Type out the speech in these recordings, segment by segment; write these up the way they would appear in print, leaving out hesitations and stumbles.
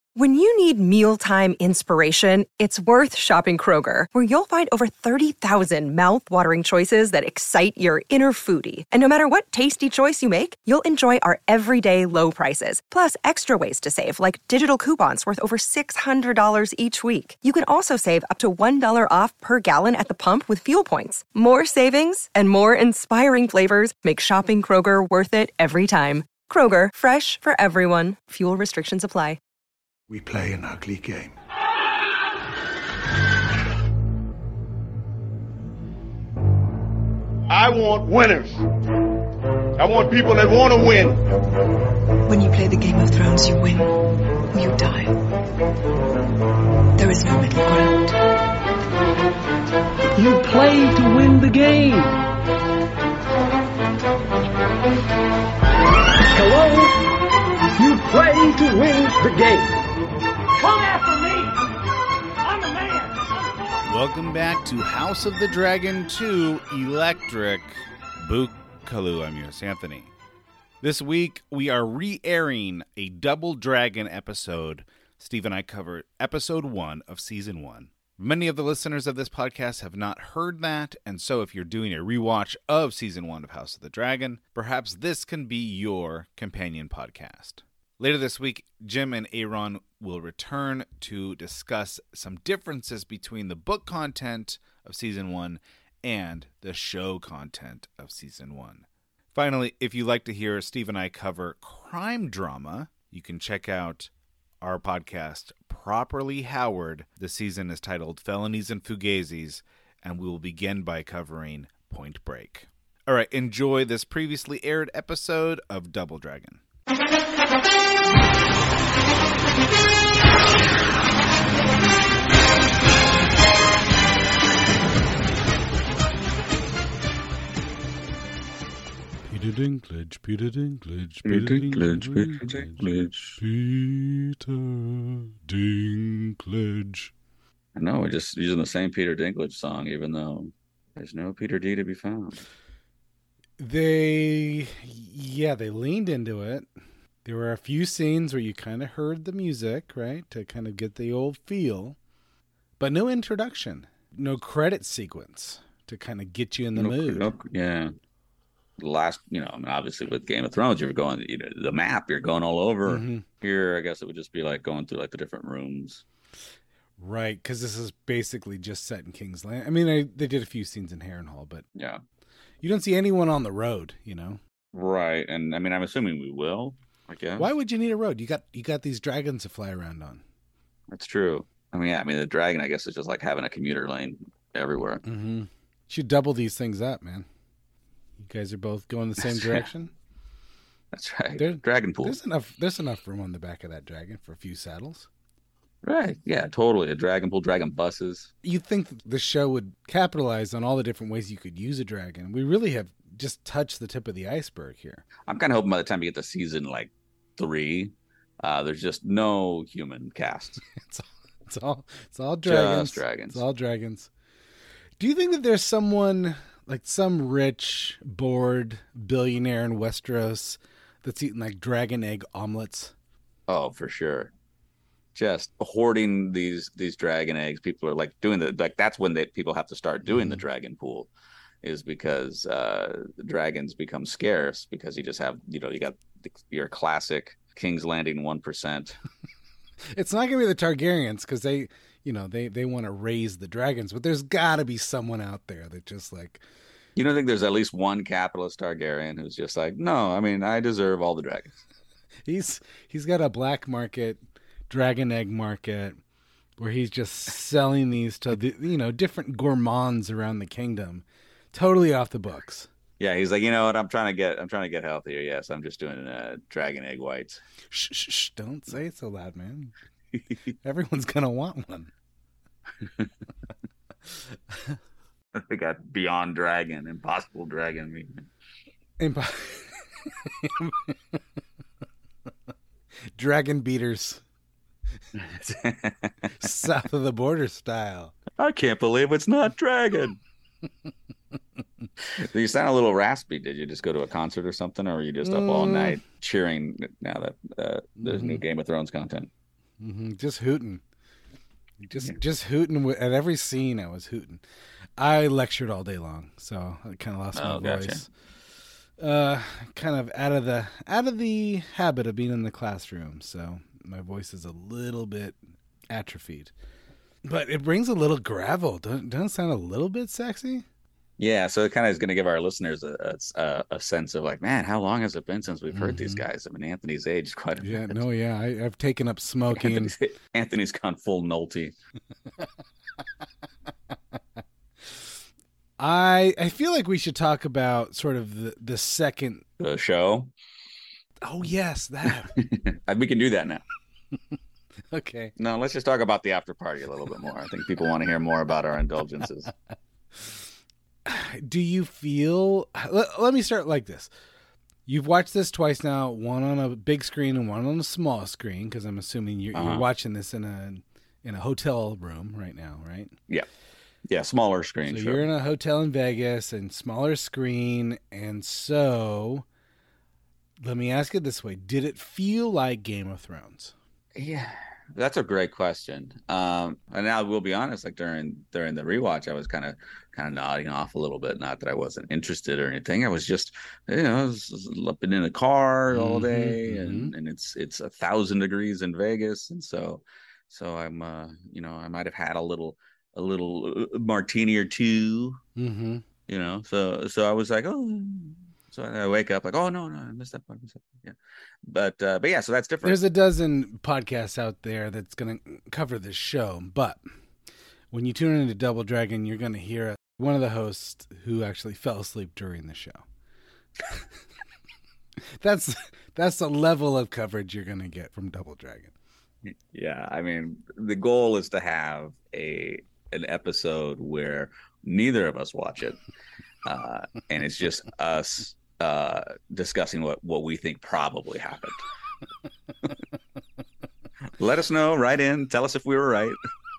When you need mealtime inspiration, it's worth shopping Kroger, where you'll find over 30,000 mouth-watering choices that excite your inner foodie. And no matter what tasty choice you make, you'll enjoy our everyday low prices, plus extra ways to save, like digital coupons worth over $600 each week. You can also save up to $1 off per gallon at the pump with fuel points. More savings and more inspiring flavors make shopping Kroger worth it every time. Kroger, fresh for everyone. Fuel restrictions apply. We play an ugly game. I want winners. I want people that want to win. When you play the Game of Thrones, you win or you die. There is no middle ground. You play to win the game. Hello? You play to win the game. Come after me! I'm a man! Welcome back to House of the Dragon 2 Electric Bookaloo. I'm yours, Anthony. This week, we are re-airing a Double Dragon episode. Steve and I covered episode 1 of season 1. Many of the listeners of this podcast have not heard that, and so if you're doing a rewatch of season 1 of House of the Dragon, perhaps this can be your companion podcast. Later this week, Jim and Aaron will return to discuss some differences between the book content of Season 1 and the show content of Season 1. Finally, if you'd like to hear Steve and I cover crime drama, you can check out our podcast, Properly Howard. The season is titled Felonies and Fugazis, and we will begin by covering Point Break. All right, enjoy this previously aired episode of Double Dragon. Peter Dinklage, Peter Dinklage, Peter Dinklage, Peter Dinklage. Peter Dinklage. I know, we're just using the same Peter Dinklage song, even though there's no Peter D to be found. They leaned into it. There were a few scenes where you kind of heard the music, right, to kind of get the old feel, but no introduction, no credit sequence to kind of get you in the mood. Yeah. Last, obviously with Game of Thrones, you're going, the map, you're going all over. Mm-hmm. Here, I guess it would just be like going through like the different rooms. Right, because this is basically just set in King's Land. I mean, they did a few scenes in Harrenhal, but yeah, you don't see anyone on the road, Right, and I mean, I'm assuming we will. I guess. Why would you need a road? You got these dragons to fly around on. That's true. I mean, the dragon, I guess, is just like having a commuter lane everywhere. Mm-hmm. Should double these things up, man. You guys are both going the same direction. That's right. Dragon pool. There's enough room on the back of that dragon for a few saddles. Right. Yeah, totally. A dragon pool, dragon buses. You'd think the show would capitalize on all the different ways you could use a dragon. We really have just touched the tip of the iceberg here. I'm kind of hoping by the time you get to season 3, there's just no human cast. It's all dragons. Just dragons. It's all dragons. Do you think that there's someone, like some rich, bored billionaire in Westeros that's eating like dragon egg omelets? Oh, for sure. Just hoarding these dragon eggs. People are like doing that's when people have to start doing the dragon pool, is because the dragons become scarce because you just have, you got your classic King's Landing 1%. It's not going to be the Targaryens because they want to raise the dragons, but there's got to be someone out there that just like... You don't think there's at least one capitalist Targaryen who's just like, no, I mean, I deserve all the dragons. He's got a black market, dragon egg market, where he's just selling these to the, different gourmands around the kingdom, totally off the books. Yeah, he's like, you know what? I'm trying to get healthier. Yes, I'm just doing dragon egg whites. Shh! Don't say it so loud, man. Everyone's gonna want one. They got Beyond Dragon, Impossible Dragon meat. Dragon beaters. South of the border style. I can't believe it's not dragon. You sound a little raspy. Did you just go to a concert or something, or were you just up all night cheering now that there's new Game of Thrones content? Just hooting. Just hooting at every scene. I was hooting. I lectured all day long, so I kind of lost my voice. Kind of out of the habit of being in the classroom, so my voice is a little bit atrophied. But it brings a little gravel. Doesn't it sound a little bit sexy? Yeah, so it kind of is going to give our listeners a sense of like, man, how long has it been since we've heard these guys? I mean, Anthony's aged quite a bit. I've taken up smoking. Anthony's gone full Nolte. I feel like we should talk about sort of the second show. Oh yes, that. We can do that now. Okay. No, let's just talk about the after party a little bit more. I think people want to hear more about our indulgences. Do you feel? Let me start like this. You've watched this twice now, one on a big screen and one on a small screen, because I'm assuming you're watching this in a hotel room right now, right? Yeah, smaller screen. So sure. You're in a hotel in Vegas and smaller screen, and so let me ask it this way: did it feel like Game of Thrones? Yeah, that's a great question. And I will be honest, like during the rewatch, I was kind of nodding off a little bit. Not that I wasn't interested or anything. I was just, I was been in a car all day, and it's 1,000 degrees in Vegas, and so I'm, I might have had a little martini or two, So I was like, oh. So I wake up like, oh no, I missed that part. Yeah, but yeah, so that's different. There's a dozen podcasts out there that's going to cover this show, but when you tune into Double Dragon, you're going to hear one of the hosts who actually fell asleep during the show. That's the level of coverage you're going to get from Double Dragon. Yeah, I mean, the goal is to have an episode where neither of us watch it, and it's just us discussing what we think probably happened. Let us know. Write in. Tell us if we were right.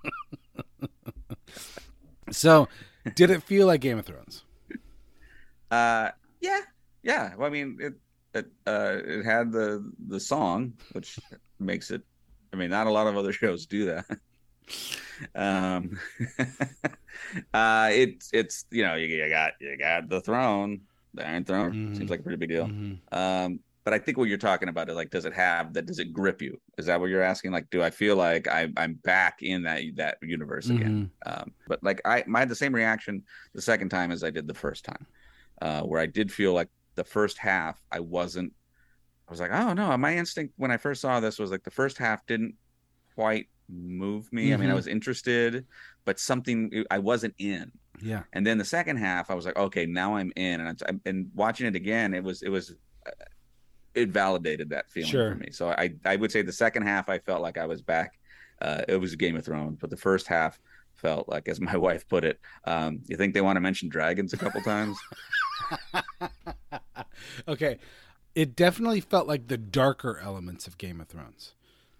So, did it feel like Game of Thrones? Yeah. Well, I mean, it had the song, which makes it. I mean, not a lot of other shows do that. It's you got the throne, the Iron Throne. Seems like a pretty big deal. But I think what you're talking about is like, does it grip you? Is that what you're asking? Like, do I feel like I'm back in that universe again? But like I had the same reaction the second time as I did the first time, where I did feel like the first half I was like, oh no, my instinct when I first saw this was like the first half didn't quite move me. I mean, I was interested, but something I wasn't in. Yeah. And then the second half, I was like, okay, now I'm in. And watching it again, it validated that feeling for me. So I would say the second half, I felt like I was back. It was Game of Thrones, but the first half felt like, as my wife put it, you think they want to mention dragons a couple times? Okay. It definitely felt like the darker elements of Game of Thrones.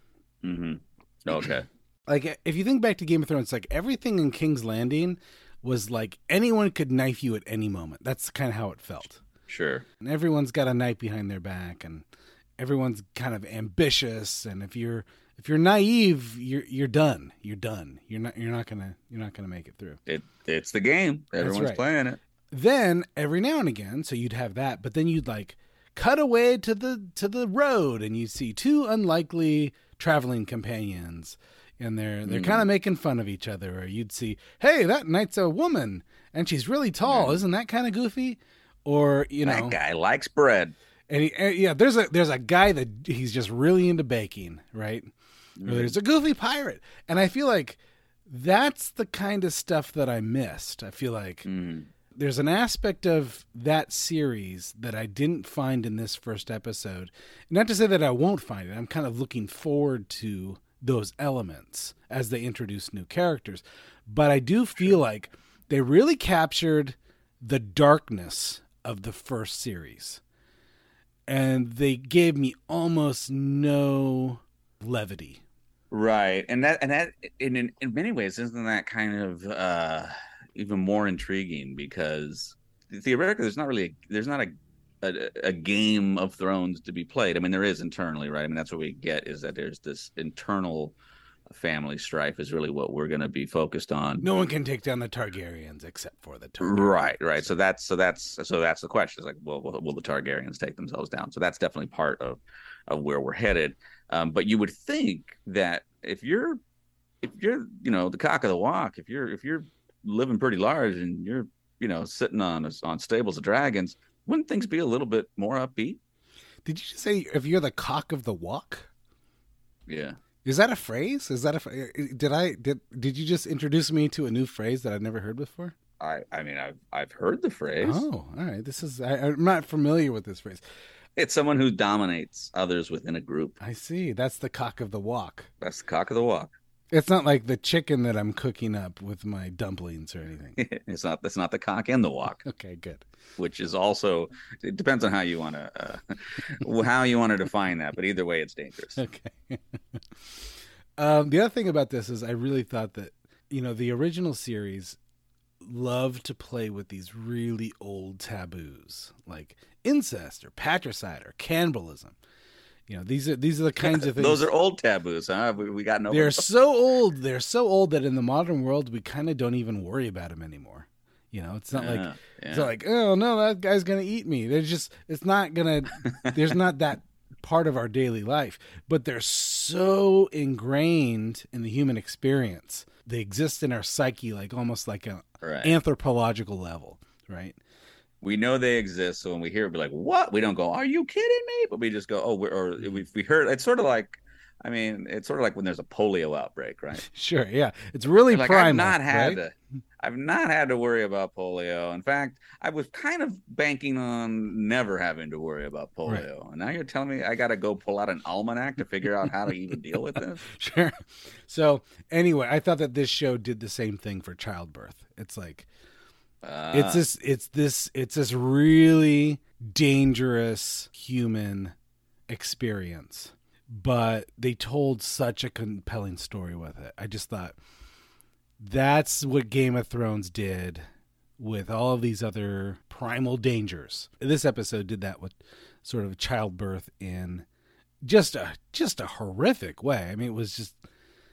Okay. Like, if you think back to Game of Thrones, like everything in King's Landing was like anyone could knife you at any moment. That's kind of how it felt. Sure. And everyone's got a knife behind their back, and everyone's kind of ambitious. And if you're naive, you're done. You're done. You're not gonna make it through. It's the game. Everyone's playing it. Then every now and again, so you'd have that, but then you'd like cut away to the road, and you see two unlikely traveling companions, and they're kind of making fun of each other. Or you'd see, hey, that knight's a woman, and she's really tall. Isn't that kind of goofy? Or that guy likes bread. And there's a guy that he's just really into baking, right? Or there's a goofy pirate, and I feel like that's the kind of stuff that I missed. I feel like there's an aspect of that series that I didn't find in this first episode. Not to say that I won't find it. I'm kind of looking forward to those elements as they introduce new characters. But I do feel like they really captured the darkness of the first series. And they gave me almost no levity. Right. And that in many ways, isn't that kind of even more intriguing, because theoretically there's not a a Game of Thrones to be played. I mean, there is internally, right? I mean, that's what we get, is that there's this internal family strife is really what we're going to be focused on. No one can take down the Targaryens except for the Targaryens. Right. So that's the question. It's like, well, will the Targaryens take themselves down? So that's definitely part of where we're headed. But you would think that if you're the cock of the walk, if you're living pretty large and you're sitting on stables of dragons, wouldn't things be a little bit more upbeat? Did you just say if you're the cock of the walk? Yeah. Is that a phrase? Did you just introduce me to a new phrase that I've never heard before? I mean, I've heard the phrase. Oh, all right. I'm not familiar with this phrase. It's someone who dominates others within a group. I see. That's the cock of the walk. That's the cock of the walk. It's not like the chicken that I'm cooking up with my dumplings or anything. That's not the cock and the walk. Okay, good. Which is also, it depends on how you want to define that. But either way, it's dangerous. Okay. The other thing about this is I really thought that, the original series loved to play with these really old taboos like incest or patricide or cannibalism. These are the kinds of things. Those are old taboos, huh? We got no. They're so old. They're so old that in the modern world we kind of don't even worry about them anymore. It's not it's not like, oh no, that guy's gonna eat me. It's not gonna. There's not that part of our daily life, but they're so ingrained in the human experience. They exist in our psyche, like almost like an anthropological level, right? We know they exist, so when we hear it, we're like, "What?" We don't go, "Are you kidding me?" But we just go, "Oh," we heard. It's sort of like, when there's a polio outbreak, right? Sure, yeah, it's really primal. I've not had to worry about polio. In fact, I was kind of banking on never having to worry about polio. Right. And now you're telling me I got to go pull out an almanac to figure out how to even deal with this? Sure. So anyway, I thought that this show did the same thing for childbirth. It's like. It's this really dangerous human experience, but they told such a compelling story with it. I just thought that's what Game of Thrones did with all of these other primal dangers. This episode did that with sort of childbirth in just a horrific way. I mean, it was just.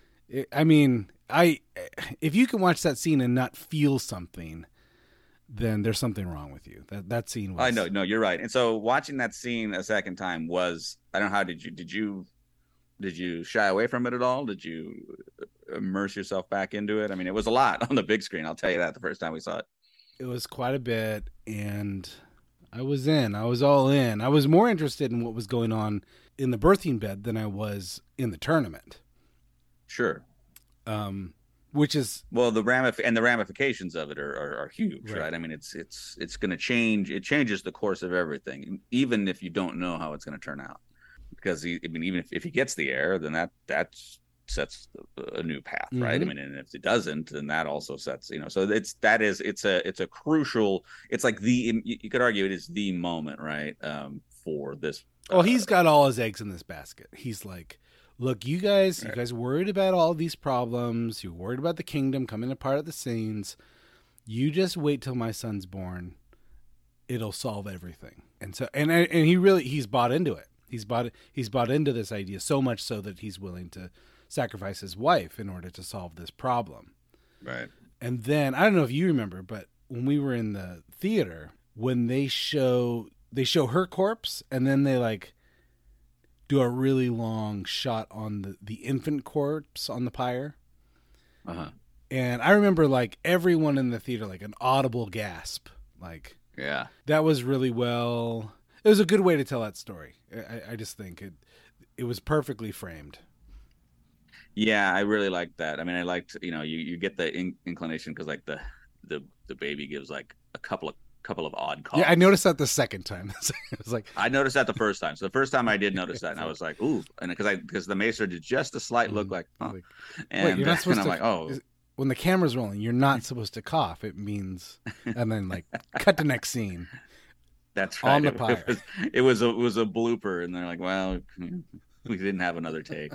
If you can watch that scene and not feel something, then there's something wrong with you. That scene was... I know, no, you're right. And so watching that scene a second time was, I don't know, how did you shy away from it at all? Did you immerse yourself back into it? I mean, it was a lot on the big screen. I'll tell you that the first time we saw it. It was quite a bit, and I was all in. I was more interested in what was going on in the birthing bed than I was in the tournament. Sure. Which is the ramifications of it are huge, right? I mean, it's going to change. It changes the course of everything, even if you don't know how it's going to turn out. Because even if he gets the heir, then that sets a new path, right? I mean, and if it doesn't, then that also sets. So it's a crucial. It's like you could argue it is the moment, right? For this. Well, he's got all his eggs in this basket. He's like. Look, you guys worried about all these problems. You're worried about the kingdom coming apart at the seams. You just wait till my son's born. It'll solve everything. And so, and he's bought into it. He's bought into this idea so much so that he's willing to sacrifice his wife in order to solve this problem. Right. And then I don't know if you remember, but when we were in the theater, when they show her corpse, and then they do a really long shot on the infant corpse on the pyre. Uh-huh. And I remember everyone in the theater, an audible gasp. Yeah. That was really well. It was a good way to tell that story. I just think it was perfectly framed. Yeah, I really liked that. I mean, I liked, you get the inclination because the baby gives a couple of odd calls. Yeah, I noticed that the second time. It was I noticed that the first time. So the first time I did notice that, and I was like, "Ooh!" And because the maester did just a slight look huh? And you're not supposed to. "Oh." When the camera's rolling, you're not supposed to cough. It means, and then cut to next scene. That's right. On the pyre. It was a blooper, and they're like, "Well, we didn't have another take."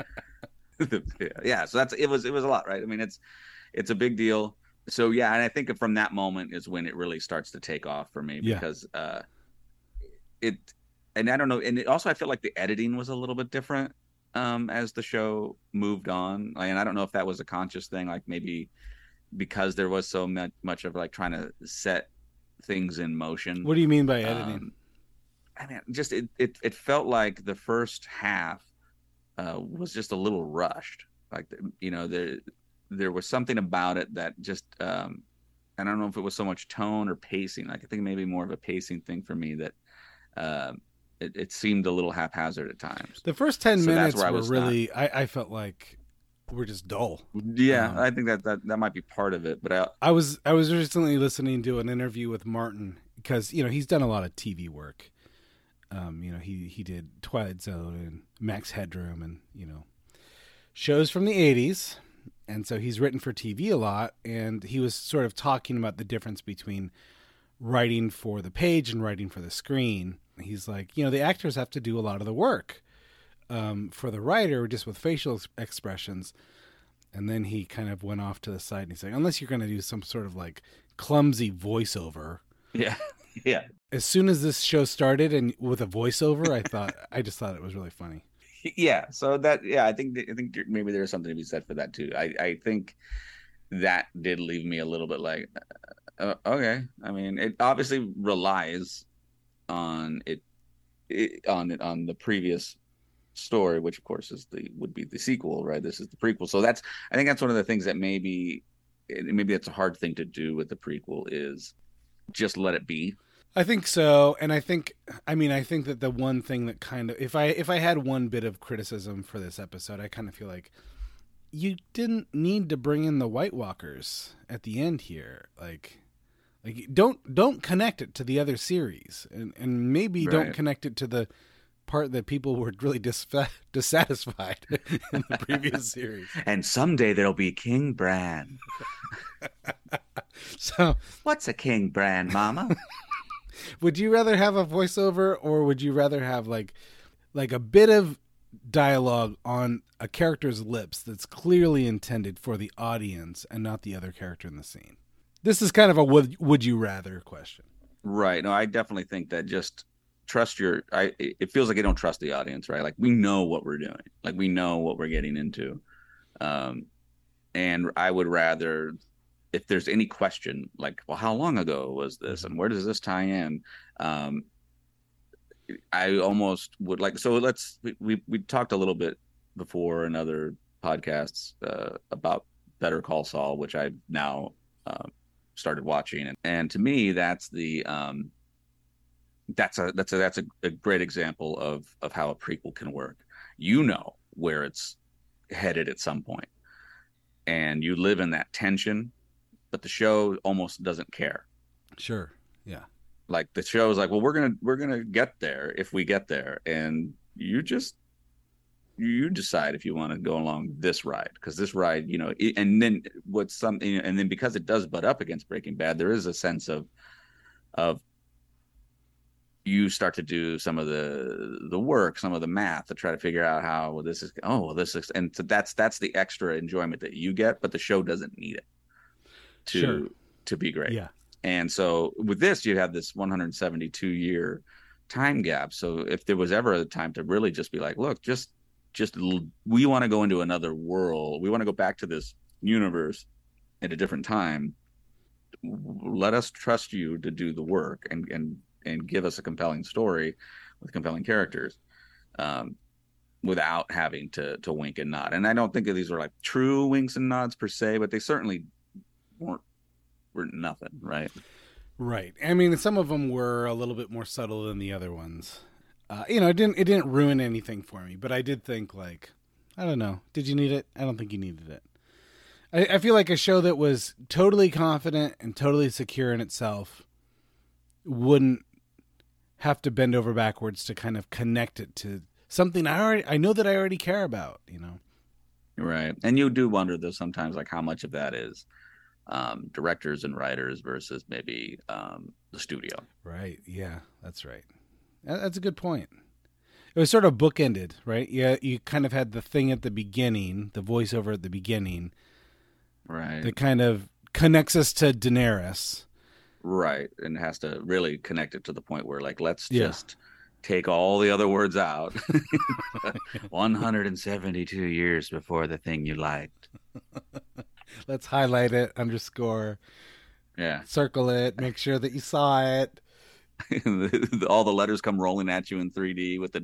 Yeah, so it was a lot, right? I mean, it's a big deal. So yeah, and I think from that moment is when it really starts to take off for me because and I don't know, and also I felt like the editing was a little bit different as the show moved on, and I don't know if that was a conscious thing, like maybe because there was so much of like trying to set things in motion. What do you mean by editing? I mean, just it felt like the first half was just a little rushed. Like, you know, there was something about it that just I don't know if it was so much tone or pacing. Like, I think maybe more of a pacing thing for me, that it seemed a little haphazard at times. The first 10 minutes were really, I felt like were just dull. Yeah, I think that might be part of it. But I was recently listening to an interview with Martin, because, you know, he's done a lot of TV work. You know, he did Twilight Zone and Max Headroom and, you know, shows from the 80s. And so he's written for TV a lot. And he was sort of talking about the difference between writing for the page and writing for the screen. He's like, you know, the actors have to do a lot of the work for the writer, just with facial expressions. And then he kind of went off to the side and he's like, unless you're going to do some sort of like clumsy voiceover. Yeah. Yeah. As soon as this show started and with a voiceover, I just thought it was really funny. Yeah. So I think maybe there's something to be said for that too. I think that did leave me a little bit like, okay. I mean, it obviously relies on on the previous story, which of course would be the sequel, right? This is the prequel. So I think that's one of the things that maybe that's a hard thing to do with the prequel, is just let it be. I think so. And I think that the one thing that kind of, if I had one bit of criticism for this episode, I kind of feel like you didn't need to bring in the White Walkers at the end here. Like don't connect it to the other series, and maybe don't connect it to the part that people were really dissatisfied in the previous series. And someday there'll be King Bran. So what's a King Bran, Mama? Would you rather have a voiceover, or would you rather have like a bit of dialogue on a character's lips that's clearly intended for the audience and not the other character in the scene? This is kind of a would you rather question. Right. No, I definitely think that just trust it feels like you don't trust the audience, right? Like, we know what we're doing. Like, we know what we're getting into. And I would rather, if there's any question, like, well, how long ago was this and where does this tie in? I almost would like, so we talked a little bit before in other podcasts about Better Call Saul, which I've now started watching. And to me, that's a great example of how a prequel can work. You know where it's headed at some point, and you live in that tension, but the show almost doesn't care. Sure. Yeah. Like, the show is like, well, we're gonna get there if we get there, and you decide if you want to go along this ride, because this ride, you know, and then and then because it does butt up against Breaking Bad, there is a sense of you start to do some of the work, some of the math to try to figure out how this is. And so that's the extra enjoyment that you get, but the show doesn't need it to be great. Yeah. And so with this, you have this 172-year time gap. So if there was ever a time to really just be like, look, just we want to go into another world, we want to go back to this universe at a different time, let us trust you to do the work and give us a compelling story with compelling characters, without having to wink and nod. And I don't think that these are like true winks and nods per se, but they certainly were nothing, right? Right. I mean, some of them were a little bit more subtle than the other ones. You know, it didn't ruin anything for me, but I did think, like, I don't know, did you need it? I don't think you needed it. I feel like a show that was totally confident and totally secure in itself wouldn't have to bend over backwards to kind of connect it to something I know that I already care about, you know? Right. And you do wonder, though, sometimes, like, how much of that is directors and writers versus maybe the studio. Right. Yeah, that's right. That's a good point. It was sort of bookended, right? Yeah, you kind of had the thing at the beginning, the voiceover at the beginning, right? That kind of connects us to Daenerys, right? And has to really connect it to the point where, like, let's just take all the other words out. 172 years before the thing you liked. Let's highlight it, underscore, Yeah. circle it, make sure that you saw it. All the letters come rolling at you in 3D with the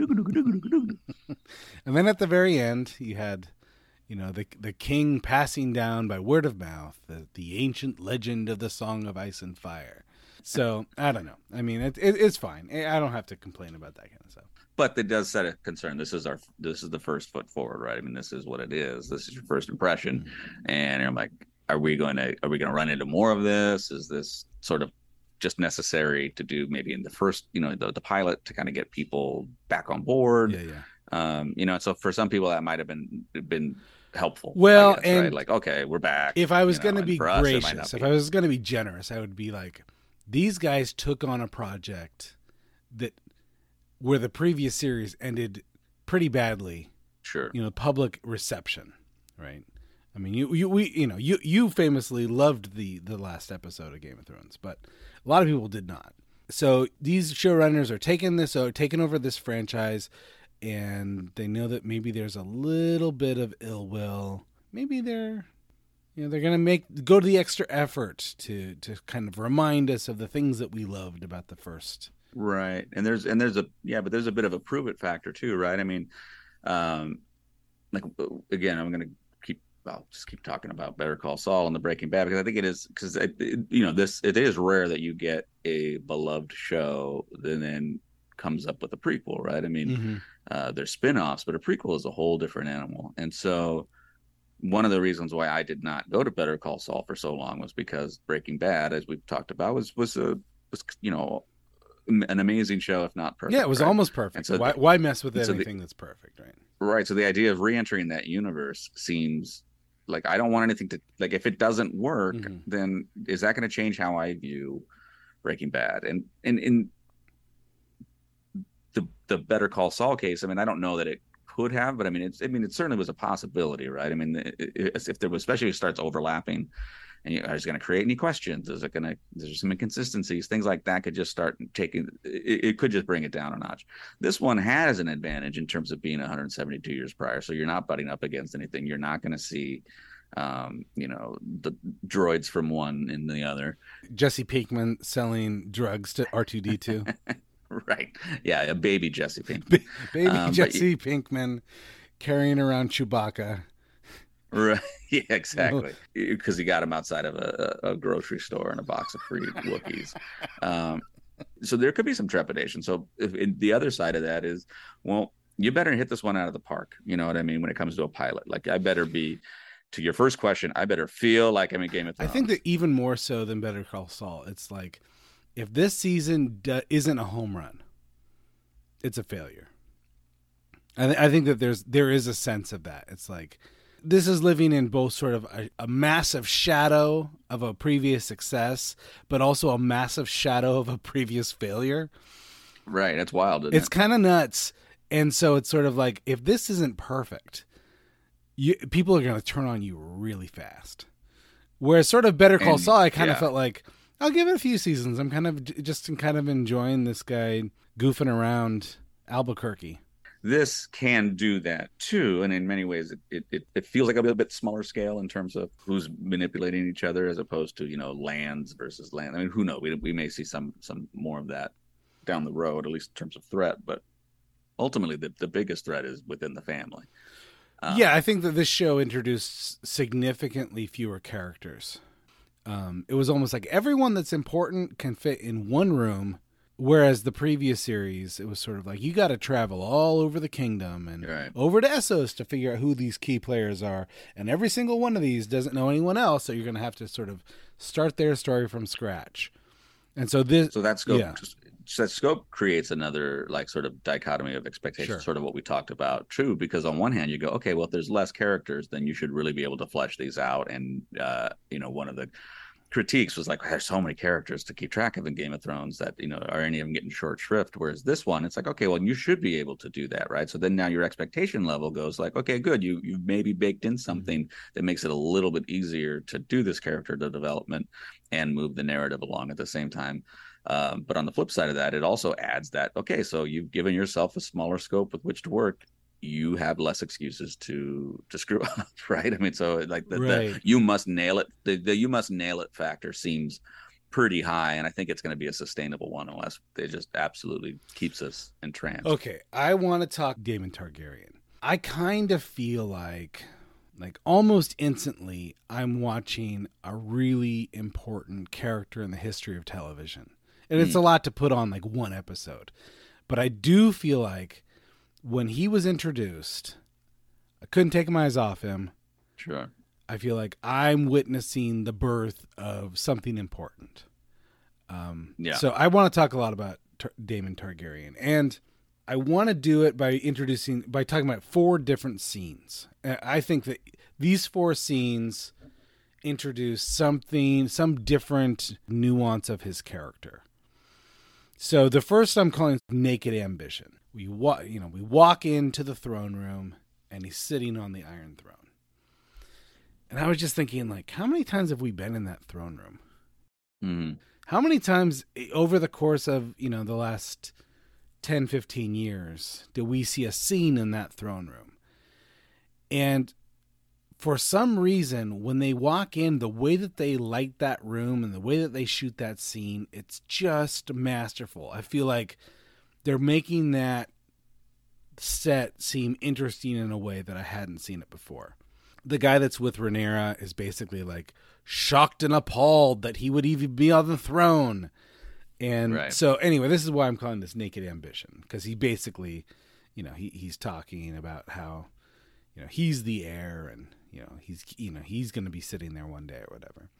And then at the very end, you had, the king passing down by word of mouth the ancient legend of the Song of Ice and Fire. So I don't know. I mean, it's fine. I don't have to complain about that kind of stuff. But it does set a concern. This is the first foot forward, right? I mean, this is what it is. This is your first impression, and I'm like, are we going to run into more of this? Is this sort of just necessary to do maybe in the first, the pilot to kind of get people back on board? Yeah. So for some people that might have been helpful. Well, guess, and right? Like, okay, we're back. If I was going to be gracious, if I was going to be generous, I would be like, these guys took on a project where the previous series ended pretty badly. Sure. Public reception, right? I mean, you famously loved the last episode of Game of Thrones, but a lot of people did not. So these showrunners are taking over this franchise, and they know that maybe there's a little bit of ill will. Maybe they're going to go to the extra effort to kind of remind us of the things that we loved about the first. Right. And there's a bit of a prove it factor too, right? I mean, like, again, I'm going to just keep talking about Better Call Saul and the Breaking Bad, because I think it is, because it is rare that you get a beloved show that then comes up with a prequel, right? I mean, there's spin-offs, but a prequel is a whole different animal. And so one of the reasons why I did not go to Better Call Saul for so long was because Breaking Bad, as we've talked about, was an amazing show, if not perfect. Yeah, it was almost perfect. So why mess with anything that's perfect, right? Right. So the idea of re-entering that universe seems like, I don't want anything to, like, if it doesn't work, then is that going to change how I view Breaking Bad? And in the Better Call Saul case, I mean, I don't know that it could have, but it certainly was a possibility, right? I mean, if there was, especially if it starts overlapping, and is going to create any questions? There's some inconsistencies, things like that could just start taking, it could just bring it down a notch. This one has an advantage in terms of being 172 years prior. So you're not butting up against anything. You're not going to see, the droids from one in the other. Jesse Pinkman selling drugs to R2-D2. Right. Yeah. A baby Jesse Pinkman. Baby Jesse Pinkman carrying around Chewbacca. Right. Yeah, exactly. Because he got him outside of a grocery store and a box of free Wookiees. So there could be some trepidation. So the other side of that is, well, you better hit this one out of the park. You know what I mean? When it comes to a pilot, like, I better be, to your first question, I better feel like I'm in Game of Thrones. I think that even more so than Better Call Saul, it's like, if this season isn't a home run, it's a failure. I think that there is a sense of that. It's like, this is living in both sort of a massive shadow of a previous success, but also a massive shadow of a previous failure. Right. That's wild. It's kind of nuts. And so it's sort of like, if this isn't perfect, people are going to turn on you really fast. Whereas sort of Better Call Saul, I kind of felt like, I'll give it a few seasons. I'm kind of enjoying this guy goofing around Albuquerque. This can do that too, and in many ways, it feels like a little bit smaller scale in terms of who's manipulating each other, as opposed to lands versus land. I mean, who knows? We may see some more of that down the road, at least in terms of threat. But ultimately, the biggest threat is within the family. I think that this show introduced significantly fewer characters. It was almost like everyone that's important can fit in one room. Whereas the previous series, it was sort of like, you got to travel all over the kingdom and over to Essos to figure out who these key players are. And every single one of these doesn't know anyone else. So you're going to have to sort of start their story from scratch. And so that scope creates another sort of dichotomy of expectations, sort of what we talked about. True. Because on one hand you go, okay, well, if there's less characters, then you should really be able to flesh these out. And, one of the critiques was like, there's so many characters to keep track of in Game of Thrones that are any of them getting short shrift, whereas this one, it's like, okay, well, you should be able to do that, right? So then now your expectation level goes like, okay, good, you've maybe baked in something that makes it a little bit easier to do this character development and move the narrative along at the same time. But on the flip side of that, it also adds that, okay, so you've given yourself a smaller scope with which to work. You have less excuses to screw up, right? I mean, so like the you must nail it. The you must nail it factor seems pretty high, and I think it's going to be a sustainable one unless it just absolutely keeps us entranced. Okay, I want to talk Daemon Targaryen. I kind of feel like almost instantly I'm watching a really important character in the history of television. And it's a lot to put on like one episode. But I do feel like when he was introduced, I couldn't take my eyes off him. Sure. I feel like I'm witnessing the birth of something important. So I want to talk a lot about Daemon Targaryen. And I want to do it by talking about 4 different scenes. I think that these 4 scenes introduce some different nuance of his character. So the first I'm calling Naked Ambition. We walk into the throne room and he's sitting on the Iron Throne. And I was just thinking, like, how many times have we been in that throne room? Mm-hmm. How many times over the course of, the last 10, 15 years did we see a scene in that throne room? And for some reason, when they walk in, the way that they light that room and the way that they shoot that scene, it's just masterful. I feel like they're making that set seem interesting in a way that I hadn't seen it before. The guy that's with Rhaenyra is basically like shocked and appalled that he would even be on the throne. And so anyway, this is why I'm calling this Naked Ambition, because he basically, he's talking about how, he's the heir and, he's going to be sitting there one day or whatever.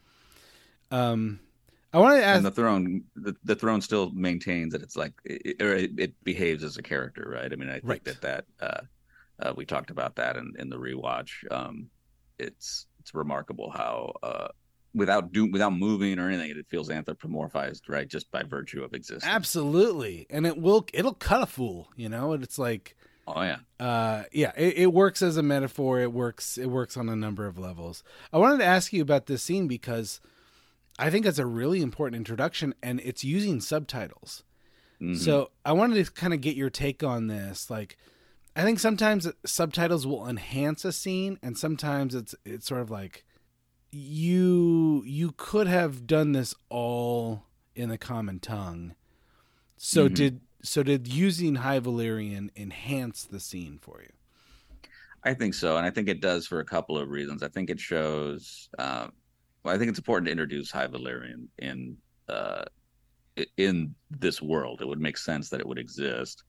I want to ask, and the throne still maintains that it's like, it behaves as a character, right? I mean, I think that we talked about that in the rewatch. It's remarkable how without moving or anything, it feels anthropomorphized, right? Just by virtue of existence. Absolutely, and it'll cut a fool, and it's like, oh yeah, it works as a metaphor. It works on a number of levels. I wanted to ask you about this scene because I think it's a really important introduction, and it's using subtitles. Mm-hmm. So I wanted to kind of get your take on this, like. I think sometimes subtitles will enhance a scene, and sometimes it's sort of like you could have done this all in the common tongue. So did using High Valyrian enhance the scene for you? I think so, and I think it does for a couple of reasons. I think it shows. I think it's important to introduce High Valyrian in this world. It would make sense that it would exist.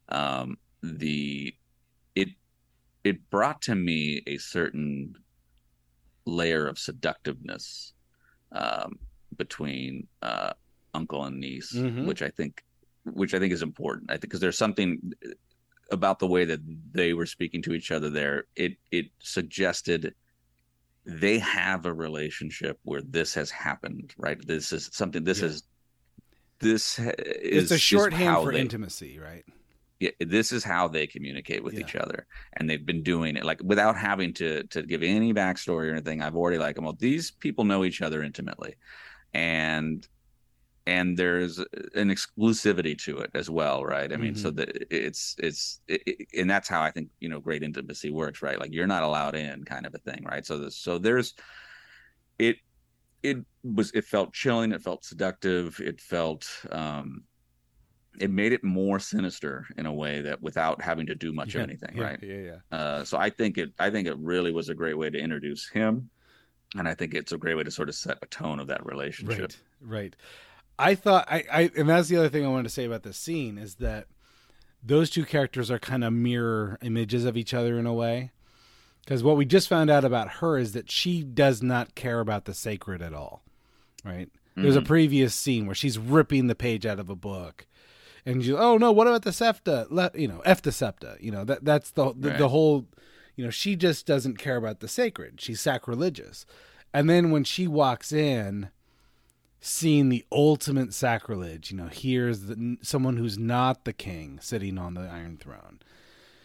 It brought to me a certain layer of seductiveness between uncle and niece, which I think is important. I think because there's something about the way that they were speaking to each other there. It suggested they have a relationship where this has happened, right? This is something. It's a shorthand for intimacy, right? Yeah, this is how they communicate with each other, and they've been doing it like without having to give any backstory or anything. I've already these people know each other intimately, and there's an exclusivity to it as well, right? I mean, so that and that's how I think great intimacy works, right? Like you're not allowed in, kind of a thing, right? So there's it felt chilling, it felt seductive, it felt it made it more sinister in a way that without having to do much of anything, right? Yeah. So I think it really was a great way to introduce him, and I think it's a great way to sort of set a tone of that relationship. Right. I thought and that's the other thing I wanted to say about this scene is that those two characters are kind of mirror images of each other in a way, because what we just found out about her is that she does not care about the sacred at all, right? There's a previous scene where she's ripping the page out of a book. And you, oh no, what about the septa? F the septa. That's the whole. She just doesn't care about the sacred. She's sacrilegious. And then when she walks in, seeing the ultimate sacrilege, here's someone who's not the king sitting on the Iron Throne.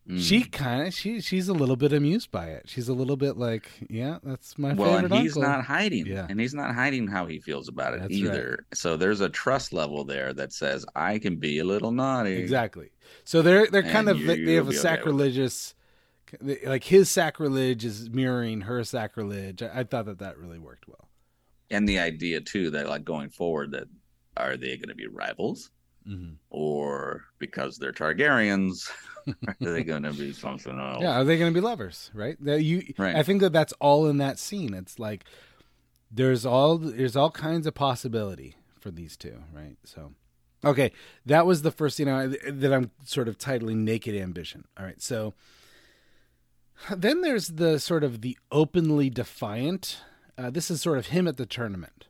She's a little bit amused by it. She's a little bit like, yeah, that's my favorite Well, and he's uncle. not hiding. Yeah. And he's not hiding how he feels about it That's either. right. So there's a trust level there that says, I can be a little naughty. Exactly. So they're kind And of, they you'll have a be okay with it. sacrilegious, like his sacrilege is mirroring her sacrilege. I thought that really worked well. And the idea too that like going forward, that are they going to be rivals, or because they're Targaryens, are they going to be something else? Yeah, are they going to be lovers? Right. Right. I think that's all in that scene. It's like there's all kinds of possibility for these two. Right. So, okay, that was the first scene that I'm sort of titling "Naked Ambition." All right. So then there's the sort of the openly defiant. This is sort of him at the tournament.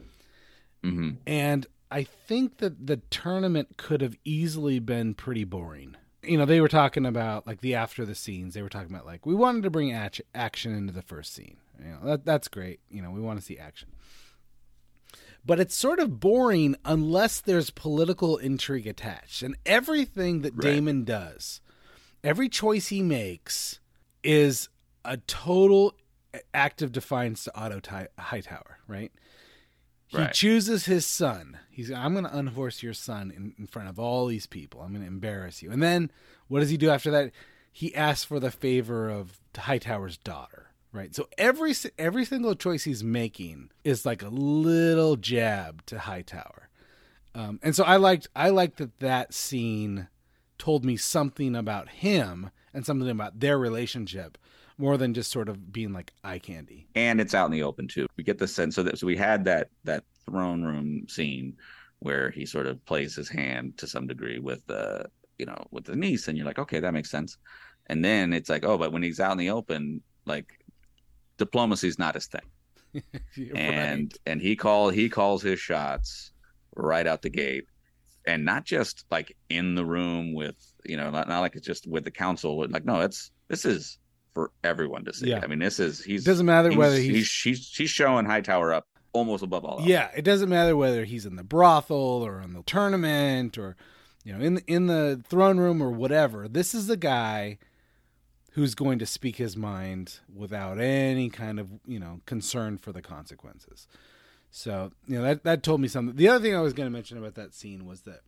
And I think that the tournament could have easily been pretty boring. They were talking about like the after the scenes. They were talking about like, we wanted to bring action into the first scene. That's great. We want to see action. But it's sort of boring unless there's political intrigue attached. And everything that Daemon does, every choice he makes is a total act of defiance to Otto Hightower, right? He chooses his son. I'm going to unhorse your son in front of all these people. I'm going to embarrass you. And then what does he do after that? He asks for the favor of Hightower's daughter, right? So every single choice he's making is like a little jab to Hightower. And so I liked that scene told me something about him and something about their relationship more than just sort of being like eye candy. And it's out in the open too. We get the sense so we had that throne room scene where he sort of plays his hand to some degree with the niece, and you're like, okay, that makes sense. And then it's like, oh, but when he's out in the open, like diplomacy is not his thing. and he calls his shots right out the gate, and not just like in the room with not like it's just with the council. Like, no, this is for everyone to see. Yeah. I mean, it doesn't matter whether she's showing Hightower up almost above all else. Yeah, it doesn't matter whether he's in the brothel or in the tournament or in the throne room or whatever. This is the guy who's going to speak his mind without any kind of concern for the consequences. So that told me something. The other thing I was going to mention about that scene was that.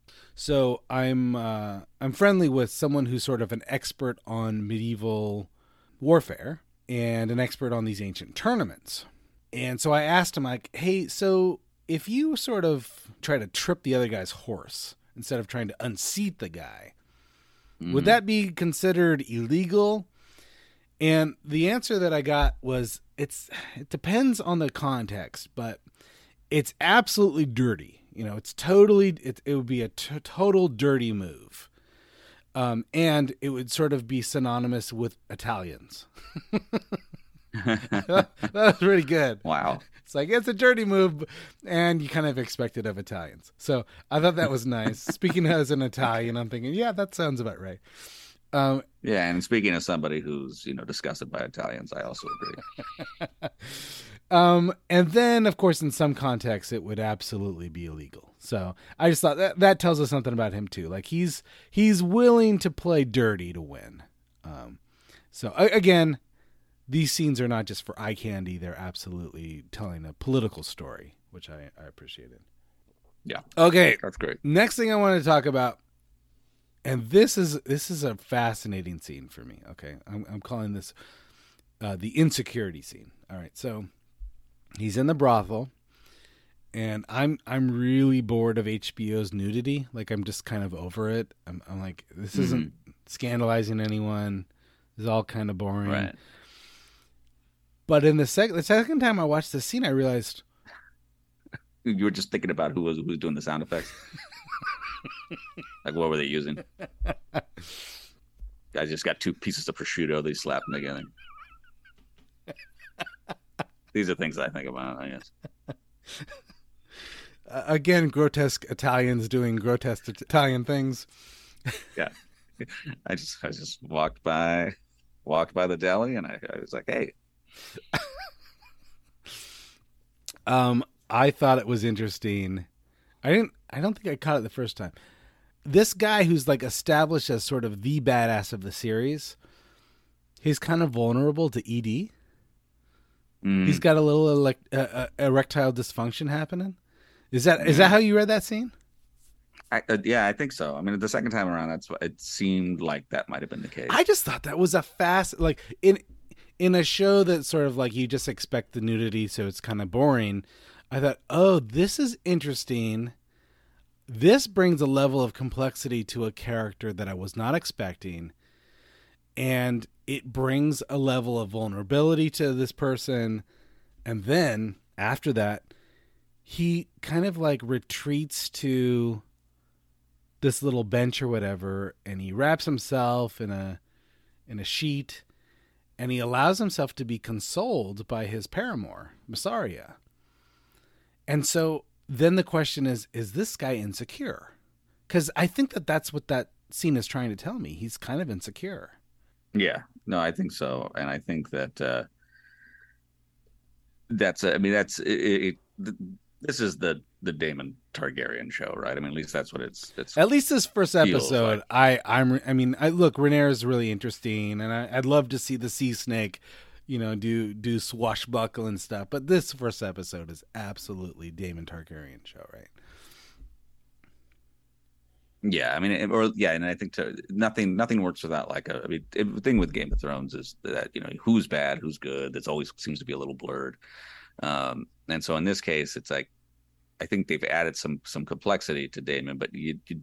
So I'm friendly with someone who's sort of an expert on medieval warfare and an expert on these ancient tournaments. And so I asked him, like, hey, so if you sort of try to trip the other guy's horse instead of trying to unseat the guy, would that be considered illegal? And the answer that I got was it depends on the context, but it's absolutely dirty. It's totally, it would be a total dirty move. And it would sort of be synonymous with Italians. That was pretty good. Wow. It's like, it's a dirty move, and you kind of expect it of Italians. So I thought that was nice. Speaking as an Italian, I'm thinking, yeah, that sounds about right. Yeah, and speaking of somebody who's, disgusted by Italians, I also agree. And then, of course, in some contexts, it would absolutely be illegal. So I just thought that tells us something about him too. Like he's willing to play dirty to win. So again, these scenes are not just for eye candy; they're absolutely telling a political story, which I appreciated. Yeah. Okay, that's great. Next thing I wanted to talk about, and this is a fascinating scene for me. Okay, I'm calling this the insecurity scene. All right, so he's in the brothel, and I'm really bored of HBO's nudity. Like, I'm just kind of over it. I'm like, this isn't scandalizing anyone. This is all kind of boring. Right. But in the second time I watched this scene, I realized you were just thinking about who was doing the sound effects. Like, what were they using? I just got 2 pieces of prosciutto. They slapped them together. These are things I think about, I guess. Again, grotesque Italians doing grotesque Italian things. Yeah. I just walked by the deli, and I was like, hey. I thought it was interesting. I don't think I caught it the first time. this guy who's like established as sort of the badass of the series, he's kind of vulnerable to ED. He's got a little erectile dysfunction happening. Is that how you read that scene? Yeah, I think so. I mean, the second time around, that's what it seemed like that might have been the case. I just thought that was a fast, like in a show that sort of like you just expect the nudity, so it's kind of boring. I thought, oh, this is interesting. This brings a level of complexity to a character that I was not expecting. And it brings a level of vulnerability to this person. And then after that, he kind of like retreats to this little bench or whatever, and he wraps himself in a sheet, and he allows himself to be consoled by his paramour, Mysaria. And so then the question is this guy insecure? Because I think that's what that scene is trying to tell me. He's kind of insecure. Yeah, no, I think so. And I think that this is the Daemon Targaryen show, right? I mean, at least that's what it's at least this first episode. Like. Look, Rhaenyra is really interesting, and I'd love to see the sea snake, do swashbuckle and stuff. But this first episode is absolutely Daemon Targaryen show, right? Yeah, I mean, and I think nothing works without the thing with Game of Thrones is that who's bad, who's good. That always seems to be a little blurred, and so in this case, it's like I think they've added some complexity to Daemon, but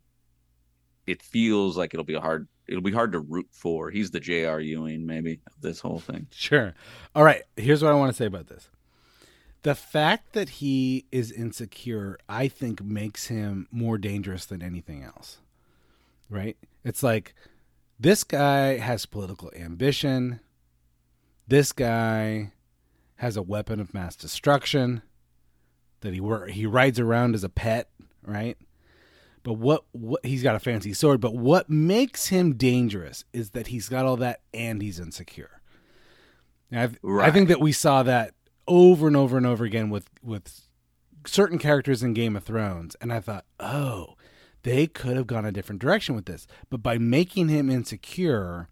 it feels like it'll be hard to root for. He's the J.R. Ewing maybe of this whole thing. Sure. All right. Here's what I want to say about this. The fact that he is insecure, I think, makes him more dangerous than anything else, right? It's like this guy has political ambition. This guy has a weapon of mass destruction that he rides around as a pet, right? But what he's got a fancy sword. But what makes him dangerous is that he's got all that and he's insecure. And I think that we saw that over and over and over again with certain characters in Game of Thrones. And I thought, oh, they could have gone a different direction with this. But by making him insecure,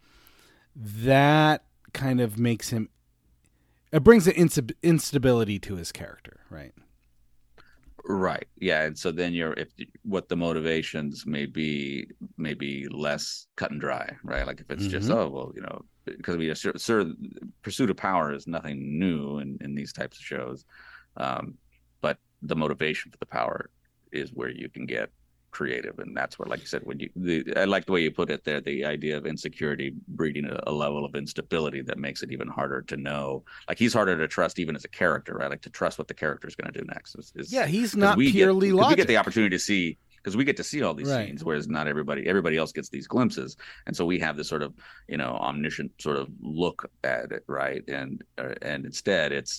that kind of makes him, it brings an instability to his character, right? Right. Yeah. And so then what the motivations may be less cut and dry, right? Like if it's just, because pursuit of power is nothing new in these types of shows. But the motivation for the power is where you can get creative. And that's where, like you said, I like the way you put it there, the idea of insecurity breeding a level of instability that makes it even harder to know. Like he's harder to trust even as a character, right? Like to trust what the character is going to do next. He's not purely logical. We get the opportunity to see, because we get to see all these scenes, whereas not everybody else gets these glimpses. And so we have this sort of, omniscient sort of look at it, right? And instead it's,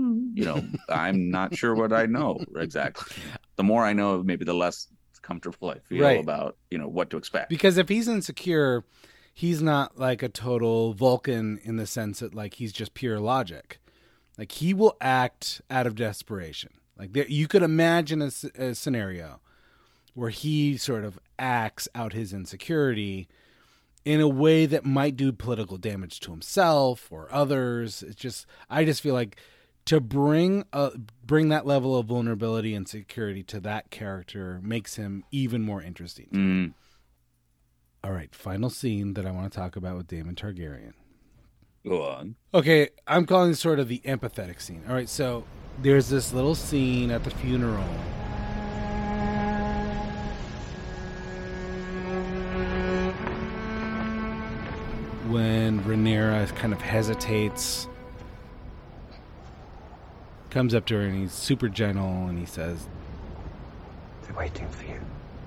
I'm not sure what I know exactly. The more I know, maybe the less comfortable I feel about what to expect. Because if he's insecure, he's not like a total Vulcan in the sense that like he's just pure logic. Like he will act out of desperation. Like you could imagine a scenario where he sort of acts out his insecurity in a way that might do political damage to himself or others. I just feel like to bring that level of vulnerability and security to that character makes him even more interesting. All right, final scene that I want to talk about with Daemon Targaryen. Go on. Okay, I'm calling this sort of the empathetic scene. All right, so there's this little scene at the funeral when Rhaenyra kind of hesitates, comes up to her and he's super gentle and he says, "They're waiting for you."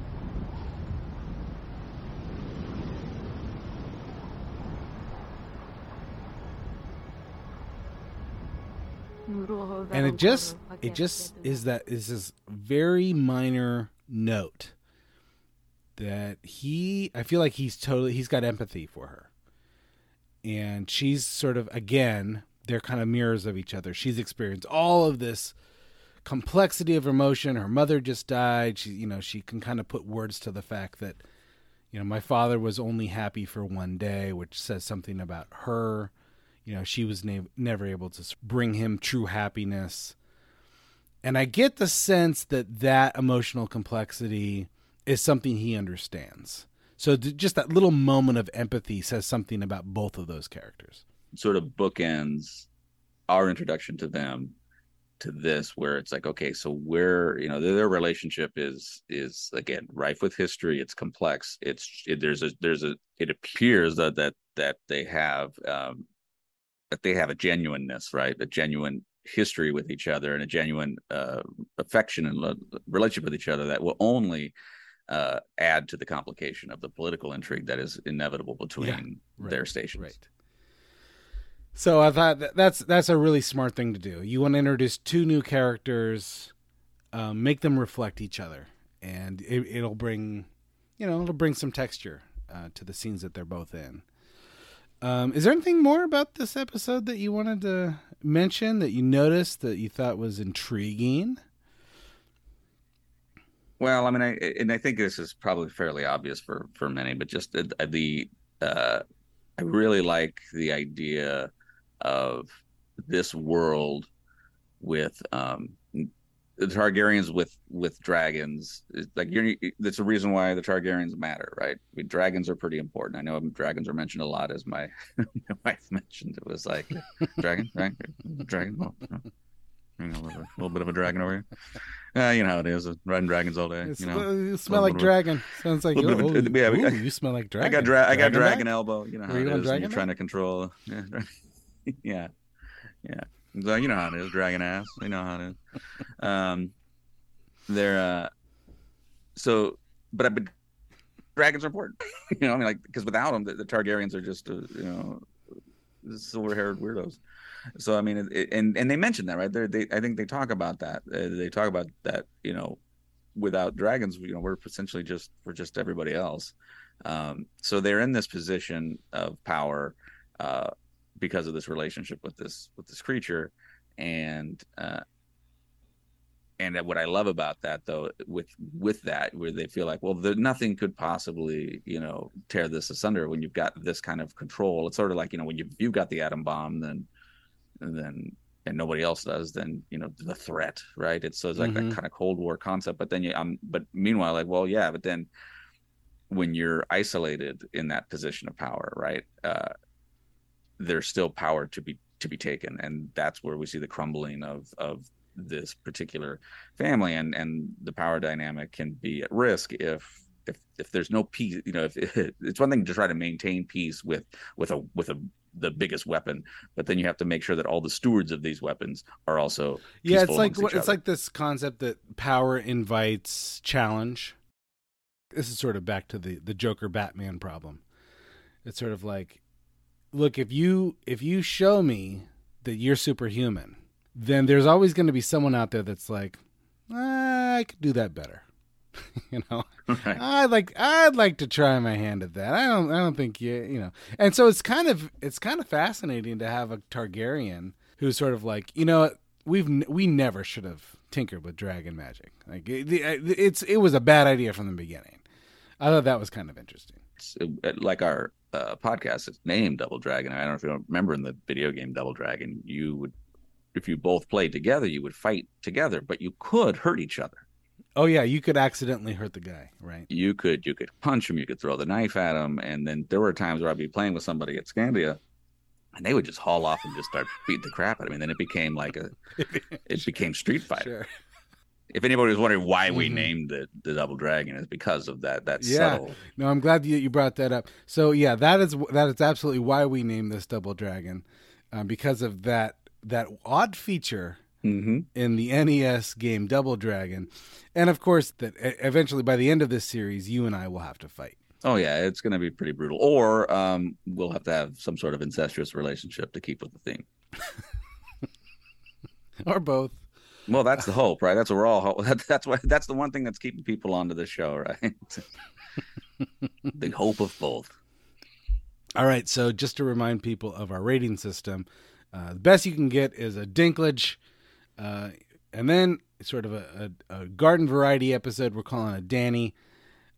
And it just is this very minor note that I feel like he's got empathy for her. And she's sort of, again, they're kind of mirrors of each other. She's experienced all of this complexity of emotion. Her mother just died. She can kind of put words to the fact that my father was only happy for one day, which says something about her. She was never able to bring him true happiness. And I get the sense that emotional complexity is something he understands. So just that little moment of empathy says something about both of those characters. Sort of bookends our introduction to them to this, where it's like, okay, so their relationship is again rife with history. It's complex. It appears that they have a genuineness, right? A genuine history with each other and a genuine affection and relationship with each other that will only add to the complication of the political intrigue that is inevitable between their stations. Right. So I thought that's a really smart thing to do. You want to introduce two new characters, make them reflect each other, and it'll bring some texture to the scenes that they're both in. Is there anything more about this episode that you wanted to mention that you noticed that you thought was intriguing? Well, I mean, I think this is probably fairly obvious for many, but just I really like the idea of this world with the Targaryens with dragons. That's a reason why the Targaryens matter, right? I mean, dragons are pretty important. I know dragons are mentioned a lot, as my wife mentioned. It was like dragon. Oh, a little bit of a dragon over here. You know how it is, riding dragons all day. You smell like dragon. Sounds like you smell like dragon. I got dragon elbow. You know how it is. You're trying to control. Yeah. So you know how it is, dragon ass. You know how it is. But dragons are important. I mean, because without them, the Targaryens are just silver-haired weirdos. So I mean, and they mention that, right? I think they talk about that. They talk about that. Without dragons, we're essentially just everybody else. So they're in this position of power because of this relationship with this creature, and what I love about that, though, with that, where they feel like, well, nothing could possibly tear this asunder when you've got this kind of control. It's sort of like when you've got the atom bomb, and nobody else does, then the threat, right? It's like that kind of Cold War concept. But then but meanwhile, like, well, yeah, but then when you're isolated in that position of power, right? There's still power to be taken, and that's where we see the crumbling of this particular family, and the power dynamic can be at risk if there's no peace. If it's one thing to try to maintain peace with the biggest weapon, but then you have to make sure that all the stewards of these weapons are also peaceful. It's like this concept that power invites challenge. This is sort of back to the Joker Batman problem. It's sort of like, look, if you show me that you're superhuman, then there's always going to be someone out there that's like, I could do that better. Right. I'd like to try my hand at that. I don't think And so it's kind of fascinating to have a Targaryen who's sort of like, we never should have tinkered with dragon magic. Like it was a bad idea from the beginning. I thought that was kind of interesting. Like our podcast, it's named Double Dragon. I don't know if you remember in the video game Double Dragon, if you both played together, you would fight together, but you could hurt each other. Oh yeah, you could accidentally hurt the guy, right? You could punch him, you could throw the knife at him, and then there were times where I'd be playing with somebody at Scandia, and they would just haul off and just start beating the crap out of me. And then it became it became Street Fighter. Sure. If anybody was wondering why we named the Double Dragon, it's because of that subtle. No, I'm glad you brought that up. So yeah, that is absolutely why we named this Double Dragon, because of that odd feature in the NES game Double Dragon. And of course, that eventually by the end of this series, you and I will have to fight. Oh yeah, it's going to be pretty brutal. Or we'll have to have some sort of incestuous relationship to keep with the theme. Or both. Well, that's the hope, right? That's what we're all. That's the one thing that's keeping people onto the show, right? The hope of both. All right, so just to remind people of our rating system, the best you can get is a Dinklage, and then sort of a garden variety episode we're calling a Danny,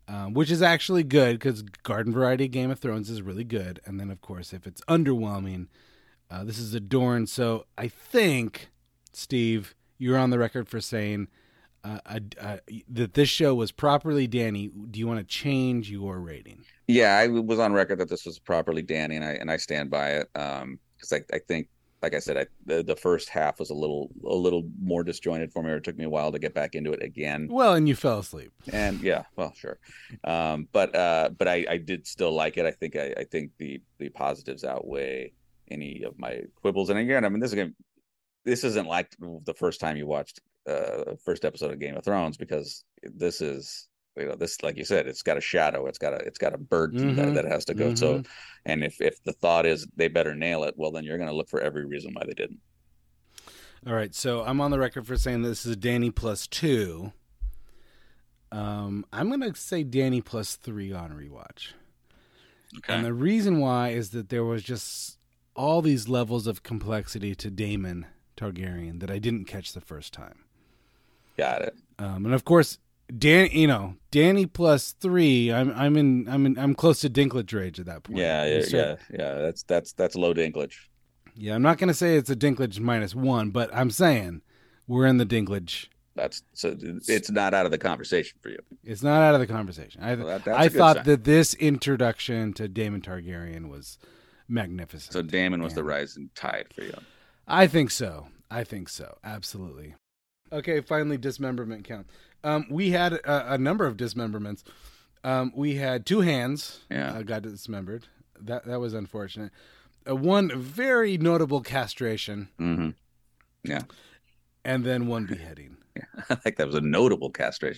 which is actually good because garden variety Game of Thrones is really good. And then, of course, if it's underwhelming, this is Adorned. So I think, Steve, you're on the record for saying that this show was properly Danny. Do you want to change your rating? Yeah, I was on record that this was properly Danny, and I stand by it. Because I think, like I said, the first half was a little more disjointed for me. Or it took me a while to get back into it again. Well, and you fell asleep. And yeah, well, sure. But I did still like it. I think the positives outweigh any of my quibbles. And again, I mean, this isn't like the first time you watched first episode of Game of Thrones, because this is, this, like you said, it's got a shadow, it's got a burden that has to go. Mm-hmm. So, and if the thought is they better nail it, well, then you're going to look for every reason why they didn't. All right, so I'm on the record for saying this is a Danny +2. I'm going to say Danny +3 on rewatch. Okay. And the reason why is that there was just all these levels of complexity to Daemon Targaryen that I didn't catch the first time. Got it. And of course, Danny +3. I'm close to Dinklage rage at that point. Yeah. That's low Dinklage. Yeah, I'm not going to say it's a Dinklage -1, but I'm saying we're in the Dinklage. It's not out of the conversation for you. It's not out of the conversation. I thought that this introduction to Daemon Targaryen was magnificent. So Daemon was the rising tide for you. I think so. Absolutely. Okay, finally, dismemberment count. We had a number of dismemberments. We had 2 hands got dismembered. That was unfortunate. One very notable castration. Mm-hmm. Yeah. And then 1 beheading. Yeah. I think that was a notable castration.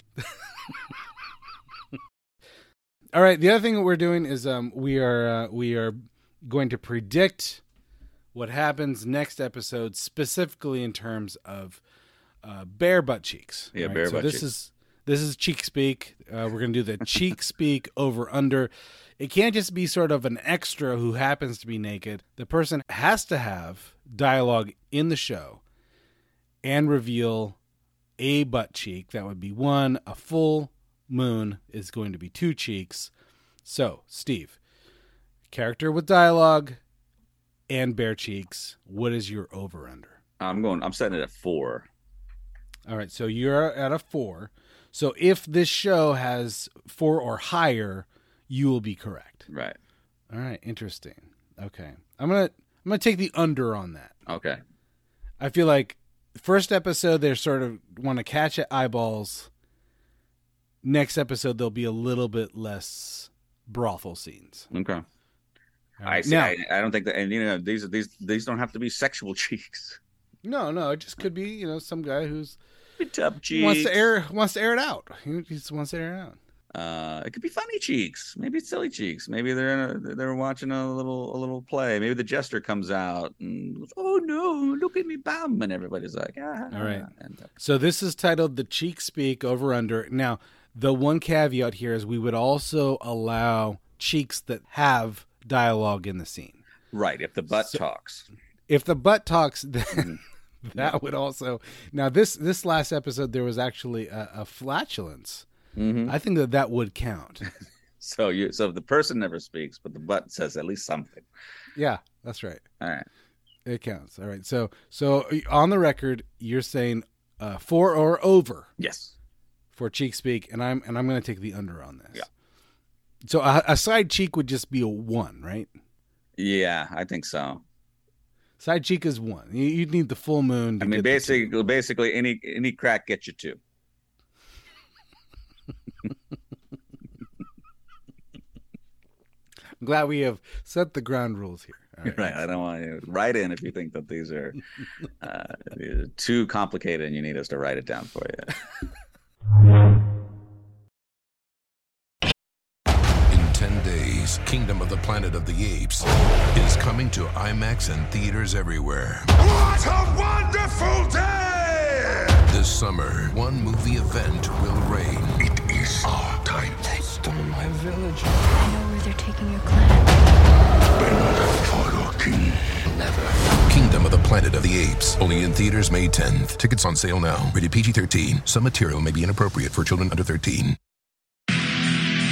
All right. The other thing that we're doing is we are going to predict what happens next episode, specifically in terms of bare butt cheeks. Yeah, right? bare butt cheeks. This is cheek speak. We're going to do the cheek speak over under. It can't just be sort of an extra who happens to be naked. The person has to have dialogue in the show and reveal a butt cheek. That would be 1. A full moon is going to be 2 cheeks. So, Steve, character with dialogue and bare cheeks. What is your over under? I'm setting it at 4. All right, so you're at a 4. So if this show has 4 or higher, you will be correct. Right. All right, interesting. Okay. I'm gonna take the under on that. Okay. I feel like first episode they sort of want to catch at eyeballs. Next episode there'll be a little bit less brothel scenes. Okay. Right. I see. Now, I don't think that, and these don't have to be sexual cheeks. No, it just could be some guy who's tough cheeks wants to air it out. He just wants to air it out. It could be funny cheeks. Maybe it's silly cheeks. Maybe they're watching a little play. Maybe the jester comes out and, oh no, look at me bum, and everybody's like, ah. All right. So this is titled The Cheek Speak Over Under. Now, the one caveat here is we would also allow cheeks that have dialogue in the scene. Right. If the butt talks. If the butt talks, then that would also. Now, this last episode, there was actually a flatulence. Mm-hmm. I think that would count. So the person never speaks, but the butt says at least something. Yeah, that's right. All right, it counts. All right. So on the record, you're saying 4 or over. Yes. For cheek speak, and I'm going to take the under on this. Yeah. So a side cheek would just be a 1, right? Yeah, I think so. Side cheek is 1. You'd need the full moon. I mean, basically, any crack gets you 2. I'm glad we have set the ground rules here. Right. I don't want you to write in if you think that these are too complicated and you need us to write it down for you. In 10 days, Kingdom of the Planet of the Apes is coming to IMAX and theaters everywhere. What a wonderful day! This summer, one movie event will reign. It is our time. They stole my village. I know where they're taking your clan. Bend for your king. Never. Kingdom of the Planet of the Apes. Only in theaters May 10th. Tickets on sale now. Rated PG-13. Some material may be inappropriate for children under 13.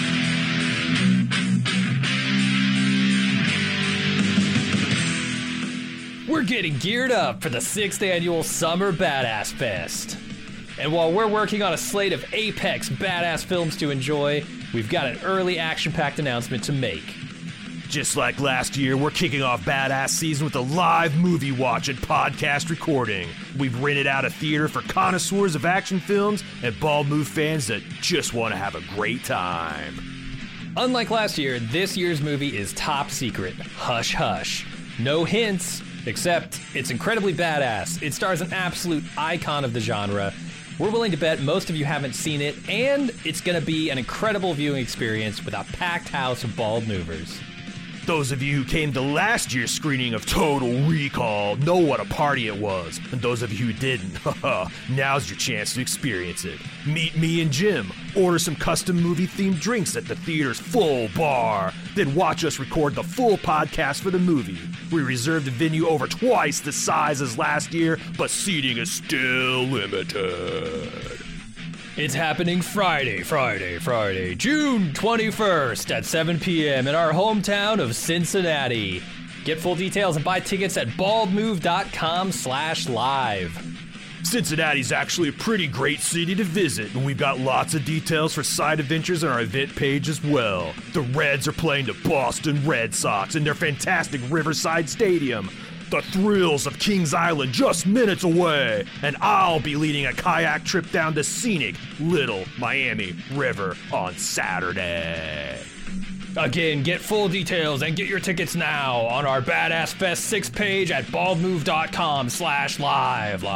getting geared up for the 6th annual Summer Badass Fest. And while we're working on a slate of apex badass films to enjoy, we've got an early action-packed announcement to make. Just like last year, we're kicking off Badass Season with a live movie watch and podcast recording. We've rented out a theater for connoisseurs of action films and Bald Move fans that just want to have a great time. Unlike last year, this year's movie is top secret. Hush hush. No hints, except it's incredibly badass. It stars an absolute icon of the genre. We're willing to bet most of you haven't seen it, and it's going to be an incredible viewing experience with a packed house of Bald Movers. Those of you who came to last year's screening of Total Recall know what a party it was. And those of you who didn't, now's your chance to experience it. Meet me and Jim, order some custom movie-themed drinks at the theater's full bar, then watch us record the full podcast for the movie. We reserved the venue over twice the size as last year, but seating is still limited. It's happening Friday, June 21st at 7 p.m. in our hometown of Cincinnati. Get full details and buy tickets at baldmove.com/live. Cincinnati's actually a pretty great city to visit, and we've got lots of details for side adventures on our event page as well. The Reds are playing the Boston Red Sox in their fantastic Riverside Stadium. The thrills of Kings Island just minutes away, and I'll be leading a kayak trip down the scenic Little Miami River on Saturday. Again, get full details and get your tickets now on our Badass Fest 6 page at baldmove.com/live.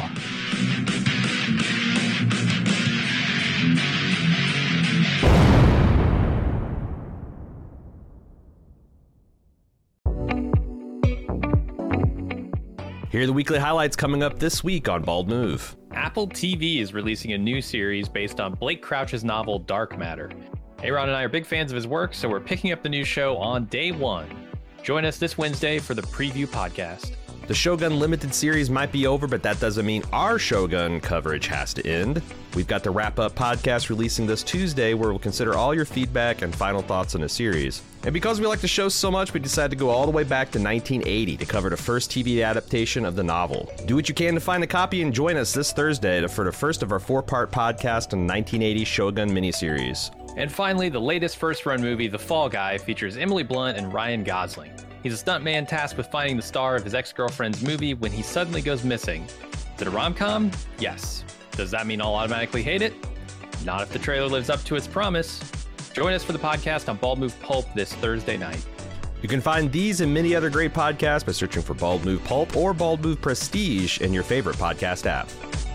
Here are the weekly highlights coming up this week on Bald Move. Apple TV is releasing a new series based on Blake Crouch's novel Dark Matter. Aaron and I are big fans of his work, so we're picking up the new show on day one. Join us this Wednesday for the preview podcast. The Shogun Limited series might be over, but that doesn't mean our Shogun coverage has to end. We've got the wrap-up podcast releasing this Tuesday, where we'll consider all your feedback and final thoughts on the series. And because we like the show so much, we decided to go all the way back to 1980 to cover the first TV adaptation of the novel. Do what you can to find a copy and join us this Thursday for the first of our 4-part podcast on the 1980 Shogun miniseries. And finally, the latest first-run movie, The Fall Guy, features Emily Blunt and Ryan Gosling. He's a stuntman tasked with finding the star of his ex-girlfriend's movie when he suddenly goes missing. Is it a rom-com? Yes. Does that mean I'll automatically hate it? Not if the trailer lives up to its promise. Join us for the podcast on Bald Move Pulp this Thursday night. You can find these and many other great podcasts by searching for Bald Move Pulp or Bald Move Prestige in your favorite podcast app.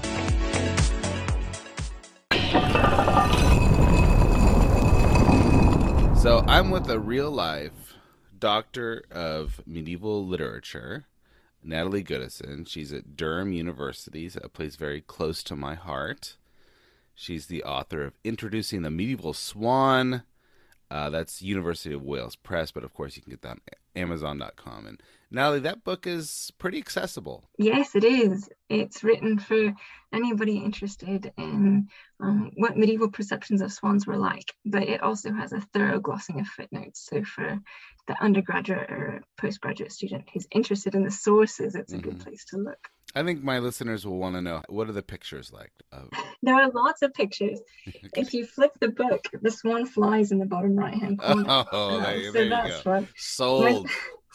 So I'm with a real-life doctor of medieval literature, Natalie Goodison. She's at Durham University, a place very close to my heart. She's the author of Introducing the Medieval Swan. That's University of Wales Press, but of course you can get that on Amazon.com. And Natalie, that book is pretty accessible. Yes, it is. It's written for anybody interested in what medieval perceptions of swans were like, but it also has a thorough glossing of footnotes. So for the undergraduate or postgraduate student who's interested in the sources, it's a good place to look. I think my listeners will want to know, what are the pictures like? There are lots of pictures. If you flip the book, the swan flies in the bottom right-hand corner. There you that's go. Fun. Sold.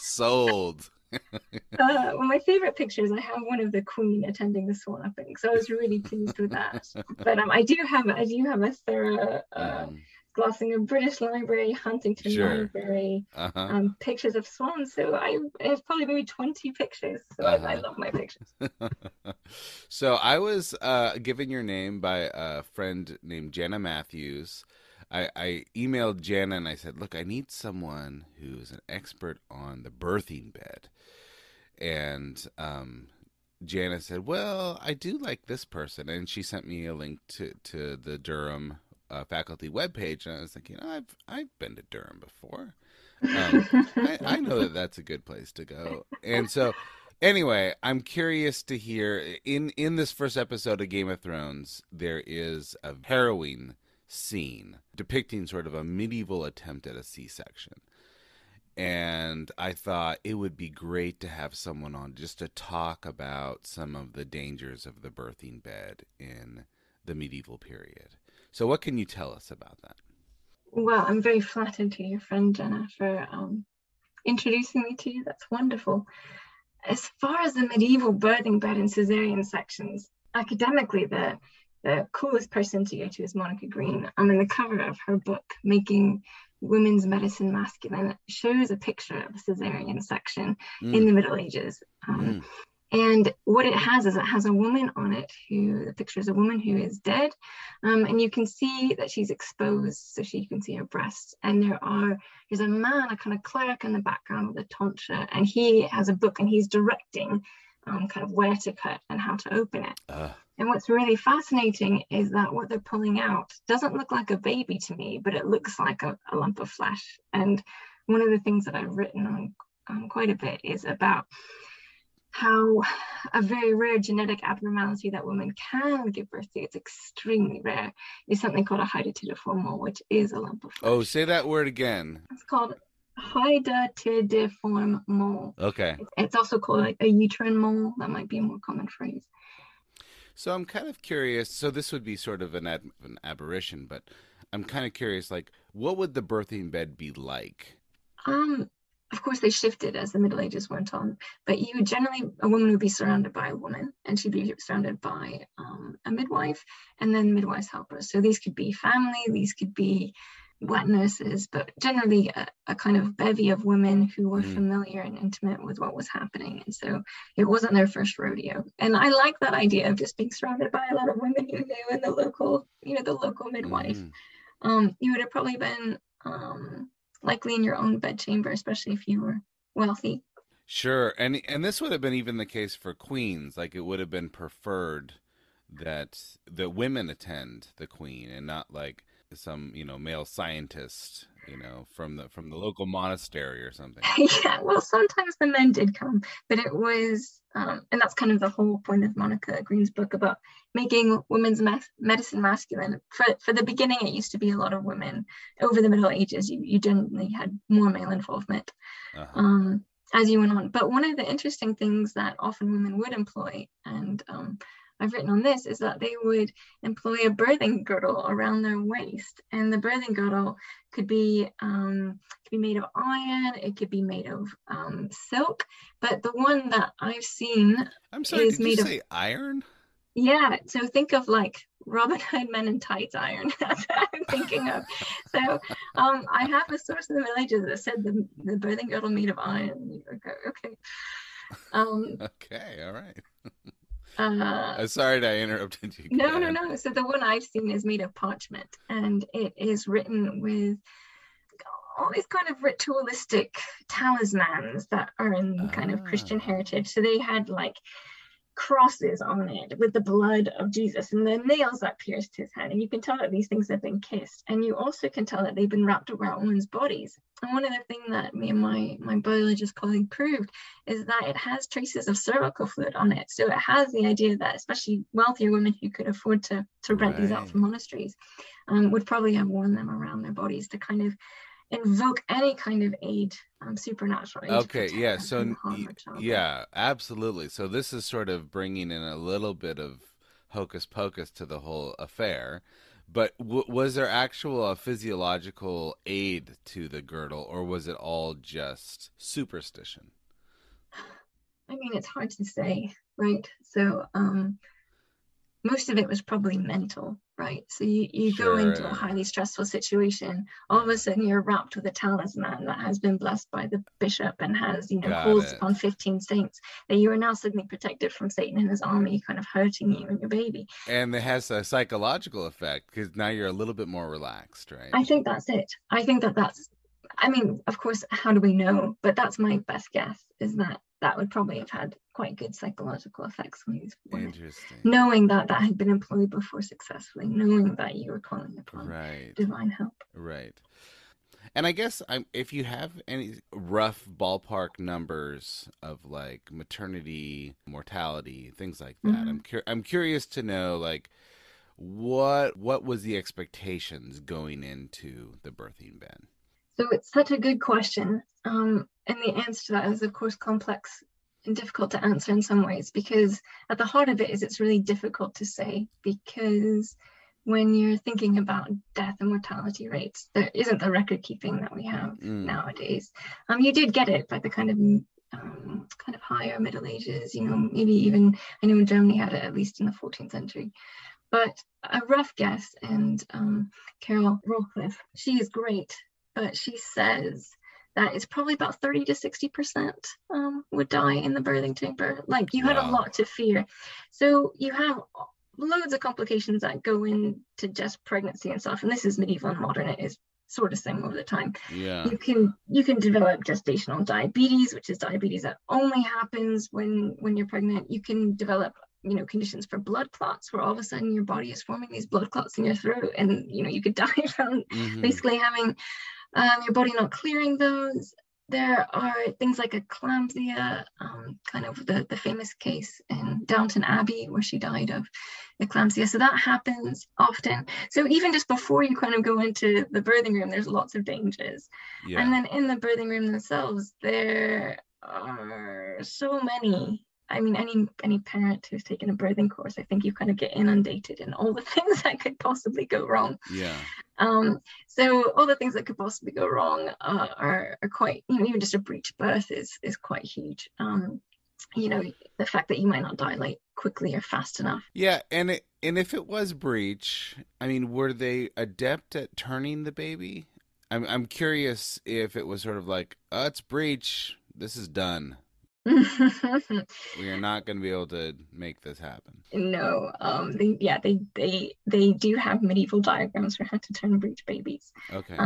My favorite pictures, I have one of the Queen attending the swan upping, so I was really pleased with that. But I do have a thorough glossing of British Library, Huntington Library, pictures of swans. So it's probably maybe 20 pictures. So I love my pictures. So I was given your name by a friend named Jana Matthews. I emailed Jana and I said, look, I need someone who's an expert on the birthing bed. And Jana said, well, I do like this person. And she sent me a link to the Durham faculty webpage. And I was thinking, I've been to Durham before. I know that's a good place to go. And so anyway, I'm curious to hear, in this first episode of Game of Thrones, there is a harrowing scene depicting sort of a medieval attempt at a C-section. And I thought it would be great to have someone on just to talk about some of the dangers of the birthing bed in the medieval period. So what can you tell us about that? Well, I'm very flattered to your friend Jenna for introducing me to you. That's wonderful. As far as the medieval birthing bed and cesarean sections, academically, the coolest person to go to is Monica Green. The cover of her book, Making Women's Medicine Masculine, shows a picture of a cesarean section in the Middle Ages. And what it has is it has a woman on it the picture is a woman who is dead. And you can see that she's exposed, so you can see her breasts. And there's a man, a kind of cleric in the background with a tonsure, and he has a book and he's directing kind of where to cut and how to open it. And what's really fascinating is that what they're pulling out doesn't look like a baby to me, but it looks like a lump of flesh. And one of the things that I've written on quite a bit is about how a very rare genetic abnormality that women can give birth to, it's extremely rare, is something called a hydatidiform mole, which is a lump of flesh. Oh, say that word again. It's called hydatidiform mole. Okay. It's also called like a uterine mole. That might be a more common phrase. So I'm kind of curious. So this would be sort of an aberration, but I'm kind of curious, like, what would the birthing bed be like? Of course, they shifted as the Middle Ages went on, but a woman would be surrounded by a woman, and she'd be surrounded by a midwife, and then midwife's helpers. So these could be family, these could be wet nurses, but generally a kind of bevy of women who were familiar and intimate with what was happening. And so it wasn't their first rodeo. And I like that idea of just being surrounded by a lot of women who knew, and the local midwife. You would have probably been likely in your own bedchamber, especially if you were wealthy. Sure. And this would have been even the case for queens. Like, it would have been preferred that the women attend the queen and not like some, male scientist, from the local monastery or something. Yeah, well, sometimes the men did come, but it was, and that's kind of the whole point of Monica Green's book about making women's medicine masculine. For the beginning, it used to be a lot of women. Over the Middle Ages, you generally had more male involvement as you went on. But one of the interesting things that often women would employ, and I've written on this, is that they would employ a birthing girdle around their waist, and the birthing girdle could be made of iron, it could be made of silk, but the one that I've seen is made of iron. Yeah, so think of like Robin Hood Men in Tights iron. That's what I'm thinking of. So I have a source in the Middle Ages that said the birthing girdle made of iron. Okay. Okay, all right. Sorry that I interrupted you. No. So the one I've seen is made of parchment, and it is written with all these kind of ritualistic talismans that are in kind of Christian heritage. So they had like crosses on it with the blood of Jesus and the nails that pierced his hand, and you can tell that these things have been kissed, and you also can tell that they've been wrapped around women's bodies. And one of the things that me and my biologist colleague proved is that it has traces of cervical fluid on it. So it has the idea that especially wealthier women who could afford to rent these out from monasteries would probably have worn them around their bodies to kind of invoke any kind of aid, supernatural aid. Okay, yeah, so yeah, absolutely. So this is sort of bringing in a little bit of hocus pocus to the whole affair. But was there actual physiological aid to the girdle, or was it all just superstition? I mean, it's hard to say, right? So most of it was probably mental, right? So you go into a highly stressful situation, all of a sudden you're wrapped with a talisman that has been blessed by the bishop and has, calls upon 15 saints, that you are now suddenly protected from Satan and his army kind of hurting you and your baby. And it has a psychological effect because now you're a little bit more relaxed, right? I think that's it. I think that's, I mean, of course, how do we know? But that's my best guess, is that would probably have had quite good psychological effects on these women. Interesting. Knowing that had been employed before successfully, knowing that you were calling upon divine help. Right. And I guess if you have any rough ballpark numbers of like maternity, mortality, things like that, I'm curious to know like what was the expectations going into the birthing bed? So it's such a good question. And the answer to that is, of course, complex and difficult to answer in some ways, because at the heart of it is it's really difficult to say, because when you're thinking about death and mortality rates, there isn't the record keeping that we have nowadays. You did get it by the kind of higher Middle Ages, maybe even, I know in Germany had it at least in the 14th century. But a rough guess, and Carol Rawcliffe, she is great, but she says that it's probably about 30 to 60% would die in the birthing chamber. Like, you had a lot to fear. So you have loads of complications that go into just pregnancy and stuff. And this is medieval and modern. It is sort of same over the time. Yeah. You can develop gestational diabetes, which is diabetes that only happens when you're pregnant. You can develop conditions for blood clots, where all of a sudden your body is forming these blood clots in your throat, and you could die from basically having your body not clearing those. There are things like eclampsia, kind of the famous case in Downton Abbey where she died of eclampsia. So that happens often. So even just before you kind of go into the birthing room, there's lots of dangers. Yeah. And then in the birthing room themselves, there are so many. I mean, any parent who's taken a birthing course, I think you kind of get inundated in all the things that could possibly go wrong. Yeah. So all the things that could possibly go wrong are quite, even just a breech birth is quite huge. The fact that you might not dilate quickly or fast enough. Yeah, and if it was breech, I mean, were they adept at turning the baby? I'm curious if it was sort of like, oh, it's breech, this is done. We are not going to be able to make this happen. No, they do have medieval diagrams for how to turn breech babies. Okay.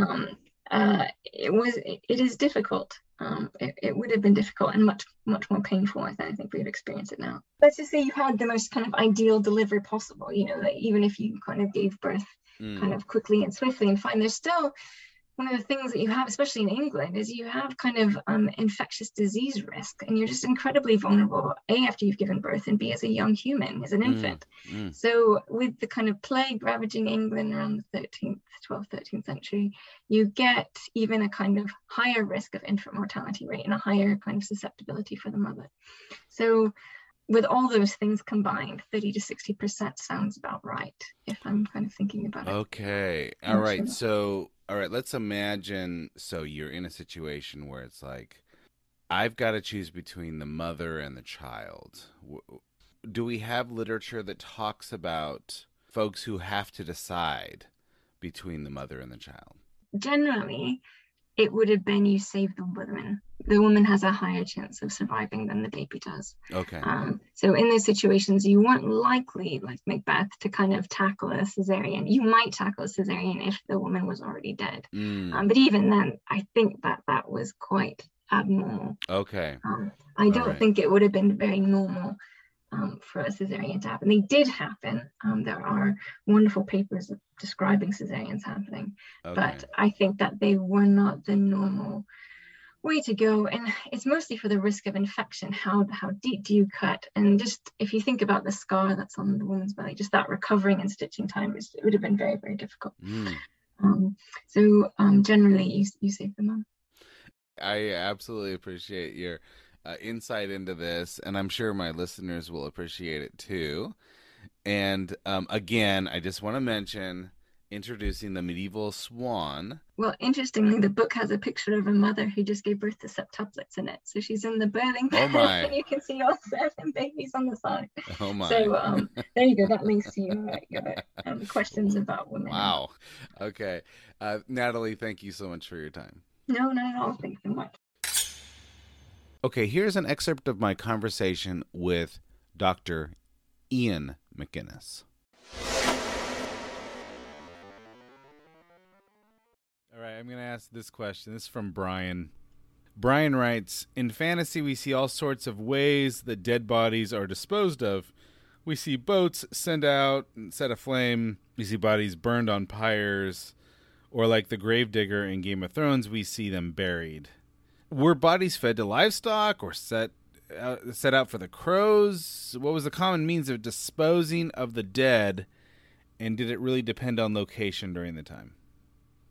It is difficult. It would have been difficult and much more painful than I think we've experienced it now. Let's just say you had the most kind of ideal delivery possible. That even if you kind of gave birth kind of quickly and swiftly and fine, there's still one of the things that you have, especially in England, is you have kind of infectious disease risk, and you're just incredibly vulnerable, A, after you've given birth, and B, as a young human, as an infant. So with the kind of plague ravaging England around the 12th, 13th century, you get even a kind of higher risk of infant mortality rate and a higher kind of susceptibility for the mother. So with all those things combined, 30 to 60% sounds about right, if I'm kind of thinking about it. Okay. All right. So, let's imagine, so you're in a situation where it's like, I've got to choose between the mother and the child. Do we have literature that talks about folks who have to decide between the mother and the child? Generally, it would have been you save the woman. The woman has a higher chance of surviving than the baby does. Okay. So in those situations, you weren't likely, like Macbeth, to kind of tackle a cesarean. You might tackle a cesarean if the woman was already dead. But even then, I think that was quite abnormal. Okay. I don't think it would have been very normal for a cesarean to happen. They did happen. There are wonderful papers describing cesareans happening, but I think that they were not the normal way to go. And it's mostly for the risk of infection. How deep do you cut? And just if you think about the scar that's on the woman's belly, just that recovering and stitching time, it would have been very, very difficult. So generally, you save the mom. I absolutely appreciate your insight into this, and I'm sure my listeners will appreciate it too. And again, I just want to mention introducing the medieval swan. Well, interestingly, the book has a picture of a mother who just gave birth to septuplets in it. So she's in the birthing bed, and you can see all 7 babies on the side. Oh my! So there you go. That links to your questions about women. Wow. Okay, Natalie, thank you so much for your time. No, not at all. Thanks so much. Okay, here's an excerpt of my conversation with Dr. Ian McInnes. All right, I'm going to ask this question. This is from Brian. Brian writes, in fantasy, we see all sorts of ways that dead bodies are disposed of. We see boats sent out and set aflame. We see bodies burned on pyres. Or like the gravedigger in Game of Thrones, we see them buried. Were bodies fed to livestock or set out for the crows? What was the common means of disposing of the dead? And did it really depend on location during the time?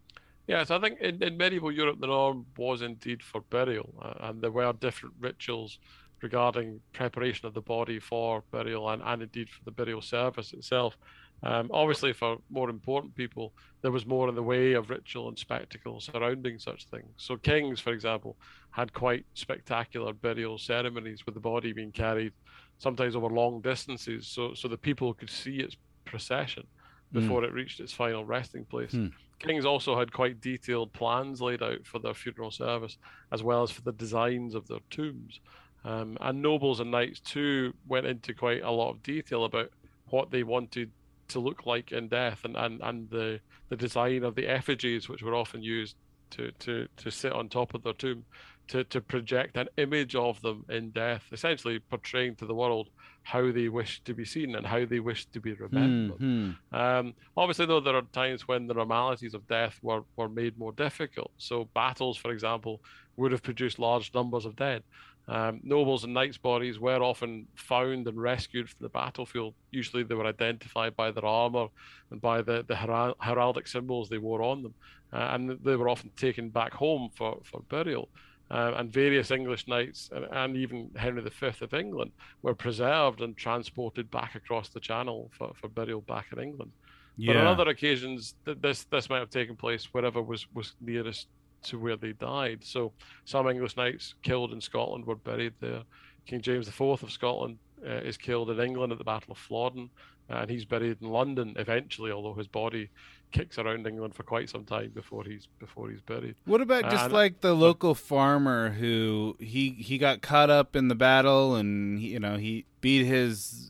Yes, I think in medieval Europe the norm was indeed for burial, and there were different rituals regarding preparation of the body for burial and indeed for the burial service itself. Obviously, for more important people, there was more in the way of ritual and spectacle surrounding such things. So kings, for example, had quite spectacular burial ceremonies with the body being carried sometimes over long distances, so the people could see its procession before it reached its final resting place. Kings also had quite detailed plans laid out for their funeral service, as well as for the designs of their tombs. And nobles and knights too went into quite a lot of detail about what they wanted to look like in death, and the design of the effigies, which were often used to sit on top of their tomb, to project an image of them in death, essentially portraying to the world how they wished to be seen and how they wished to be remembered. Obviously, though, there are times when the normalities of death were made more difficult. So battles, for example, would have produced large numbers of dead. Nobles and knights' bodies were often found and rescued from the battlefield. Usually they were identified by their armor and by the heraldic symbols they wore on them. And they were often taken back home for burial. And various English knights and even Henry V of England were preserved and transported back across the Channel for burial back in England. But on other occasions, this might have taken place wherever was nearest to where they died. So some English knights killed in Scotland were buried there. King James IV of Scotland is killed in England at the Battle of Flodden, and he's buried in London eventually, although his body kicks around England for quite some time before he's buried. What about just like the local farmer who he got caught up in the battle, and he beat his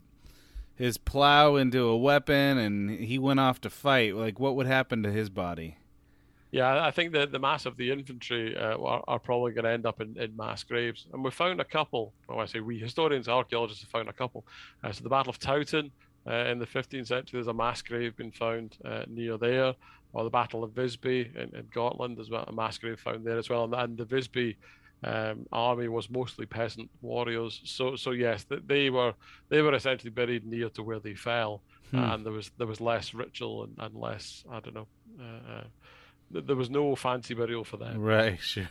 plow into a weapon and he went off to fight? Like, what would happen to his body? Yeah, I think that the mass of the infantry are probably going to end up in mass graves. And we found a couple. Well, I say we historians, archaeologists have found a couple. So the Battle of Towton in the 15th century, there's a mass grave been found near there. Or the Battle of Visby in Gotland, there's a mass grave found there as well. And the Visby army was mostly peasant warriors. So yes, they were essentially buried near to where they fell. And there was less ritual and less, I don't know, there was no fancy burial for them. Right, sure.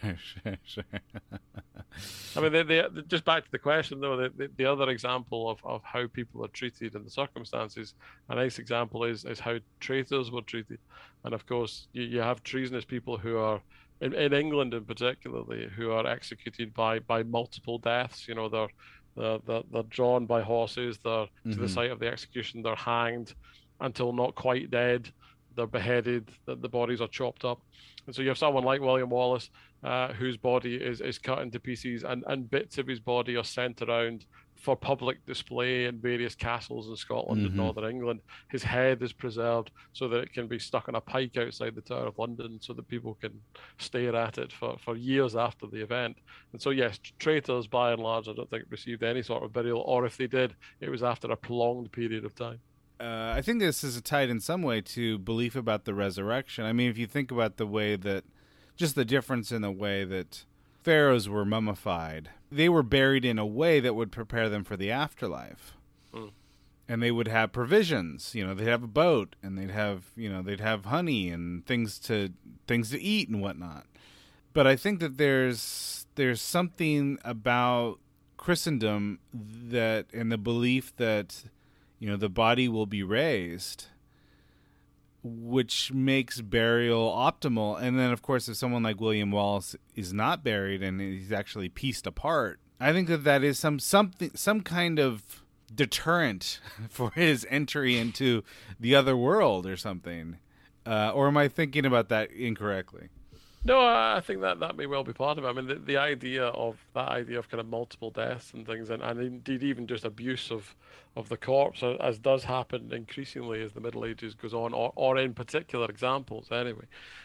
I mean, they just back to the question, though, the other example of how people are treated in the circumstances, a nice example is how traitors were treated. And of course, you have treasonous people who are, in England in particularly, who are executed by multiple deaths. They're drawn by horses, they're to the site of the execution, they're hanged until not quite dead. They're beheaded, the bodies are chopped up. And so you have someone like William Wallace, whose body is cut into pieces, and bits of his body are sent around for public display in various castles in Scotland and Northern England. His head is preserved so that it can be stuck on a pike outside the Tower of London so that people can stare at it for years after the event. And so, yes, traitors, by and large, I don't think received any sort of burial, or if they did, it was after a prolonged period of time. I think this is tied in some way to belief about the resurrection. I mean, if you think about the way that, just the difference in the way that pharaohs were mummified, they were buried in a way that would prepare them for the afterlife. And they would have provisions, they'd have a boat, and they'd have honey and things to eat and whatnot. But I think that there's something about Christendom that, and the belief that the body will be raised, which makes burial optimal. And then, of course, if someone like William Wallace is not buried and he's actually pieced apart, I think that is some kind of deterrent for his entry into the other world or something. Or am I thinking about that incorrectly? No, I think that may well be part of it. I mean, the idea of kind of multiple deaths and things, and indeed even just abuse of the corpse, as does happen increasingly as the Middle Ages goes on, or in particular examples anyway,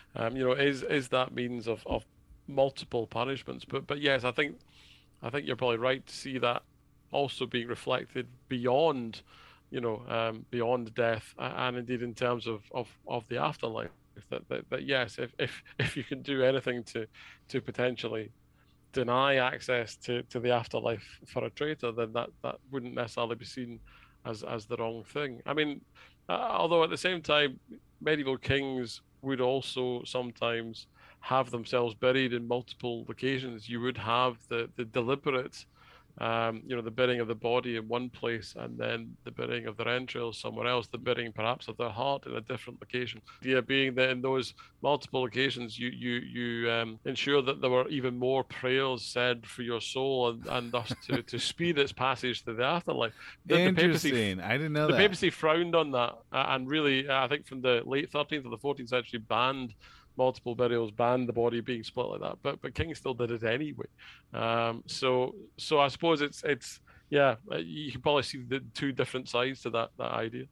is that means of multiple punishments. But yes, I think you're probably right to see that also being reflected beyond, beyond death, and indeed in terms of the afterlife. That yes, if you can do anything to potentially deny access to the afterlife for a traitor, then that wouldn't necessarily be seen as the wrong thing. I mean, although at the same time, medieval kings would also sometimes have themselves buried in multiple locations. You would have the deliberate, the burying of the body in one place, and then the burying of their entrails somewhere else, the burying perhaps of their heart in a different location. The idea being that in those multiple locations, you ensure that there were even more prayers said for your soul, and thus to speed its passage to the afterlife. Interesting. I didn't know that. The papacy frowned on that, and really, I think from the late 13th or the 14th century, banned multiple burials, banned the body being split like that, but King still did it anyway. So I suppose it's you can probably see the two different sides to that idea.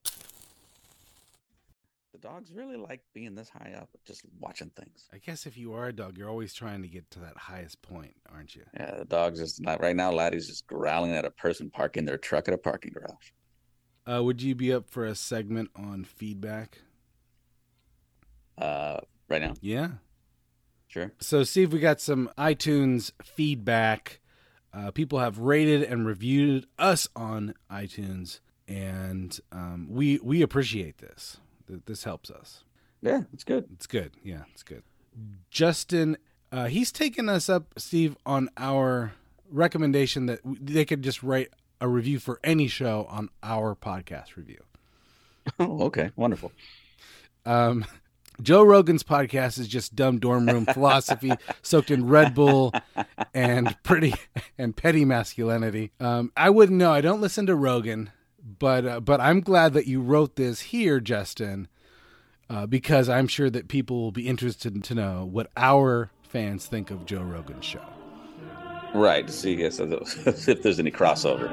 The dogs really like being this high up, just watching things. I guess if you are a dog, you're always trying to get to that highest point, aren't you? Yeah, the dog's just not right now. Laddie's just growling at a person parking their truck at a parking garage. Would you be up for a segment on feedback? Right now? Yeah. Sure. So, Steve, we got some iTunes feedback. People have rated and reviewed us on iTunes, and we appreciate this. This helps us. Yeah, it's good. It's good. Yeah, it's good. Justin, he's taken us up, Steve, on our recommendation that they could just write a review for any show on our podcast review. Oh, okay. Wonderful. Joe Rogan's podcast is just dumb dorm room philosophy soaked in Red Bull and petty masculinity. I wouldn't know. I don't listen to Rogan, but I'm glad that you wrote this here, Justin, because I'm sure that people will be interested to know what our fans think of Joe Rogan's show. Right. To see if there's any crossover.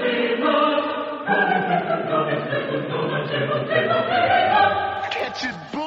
Catch it,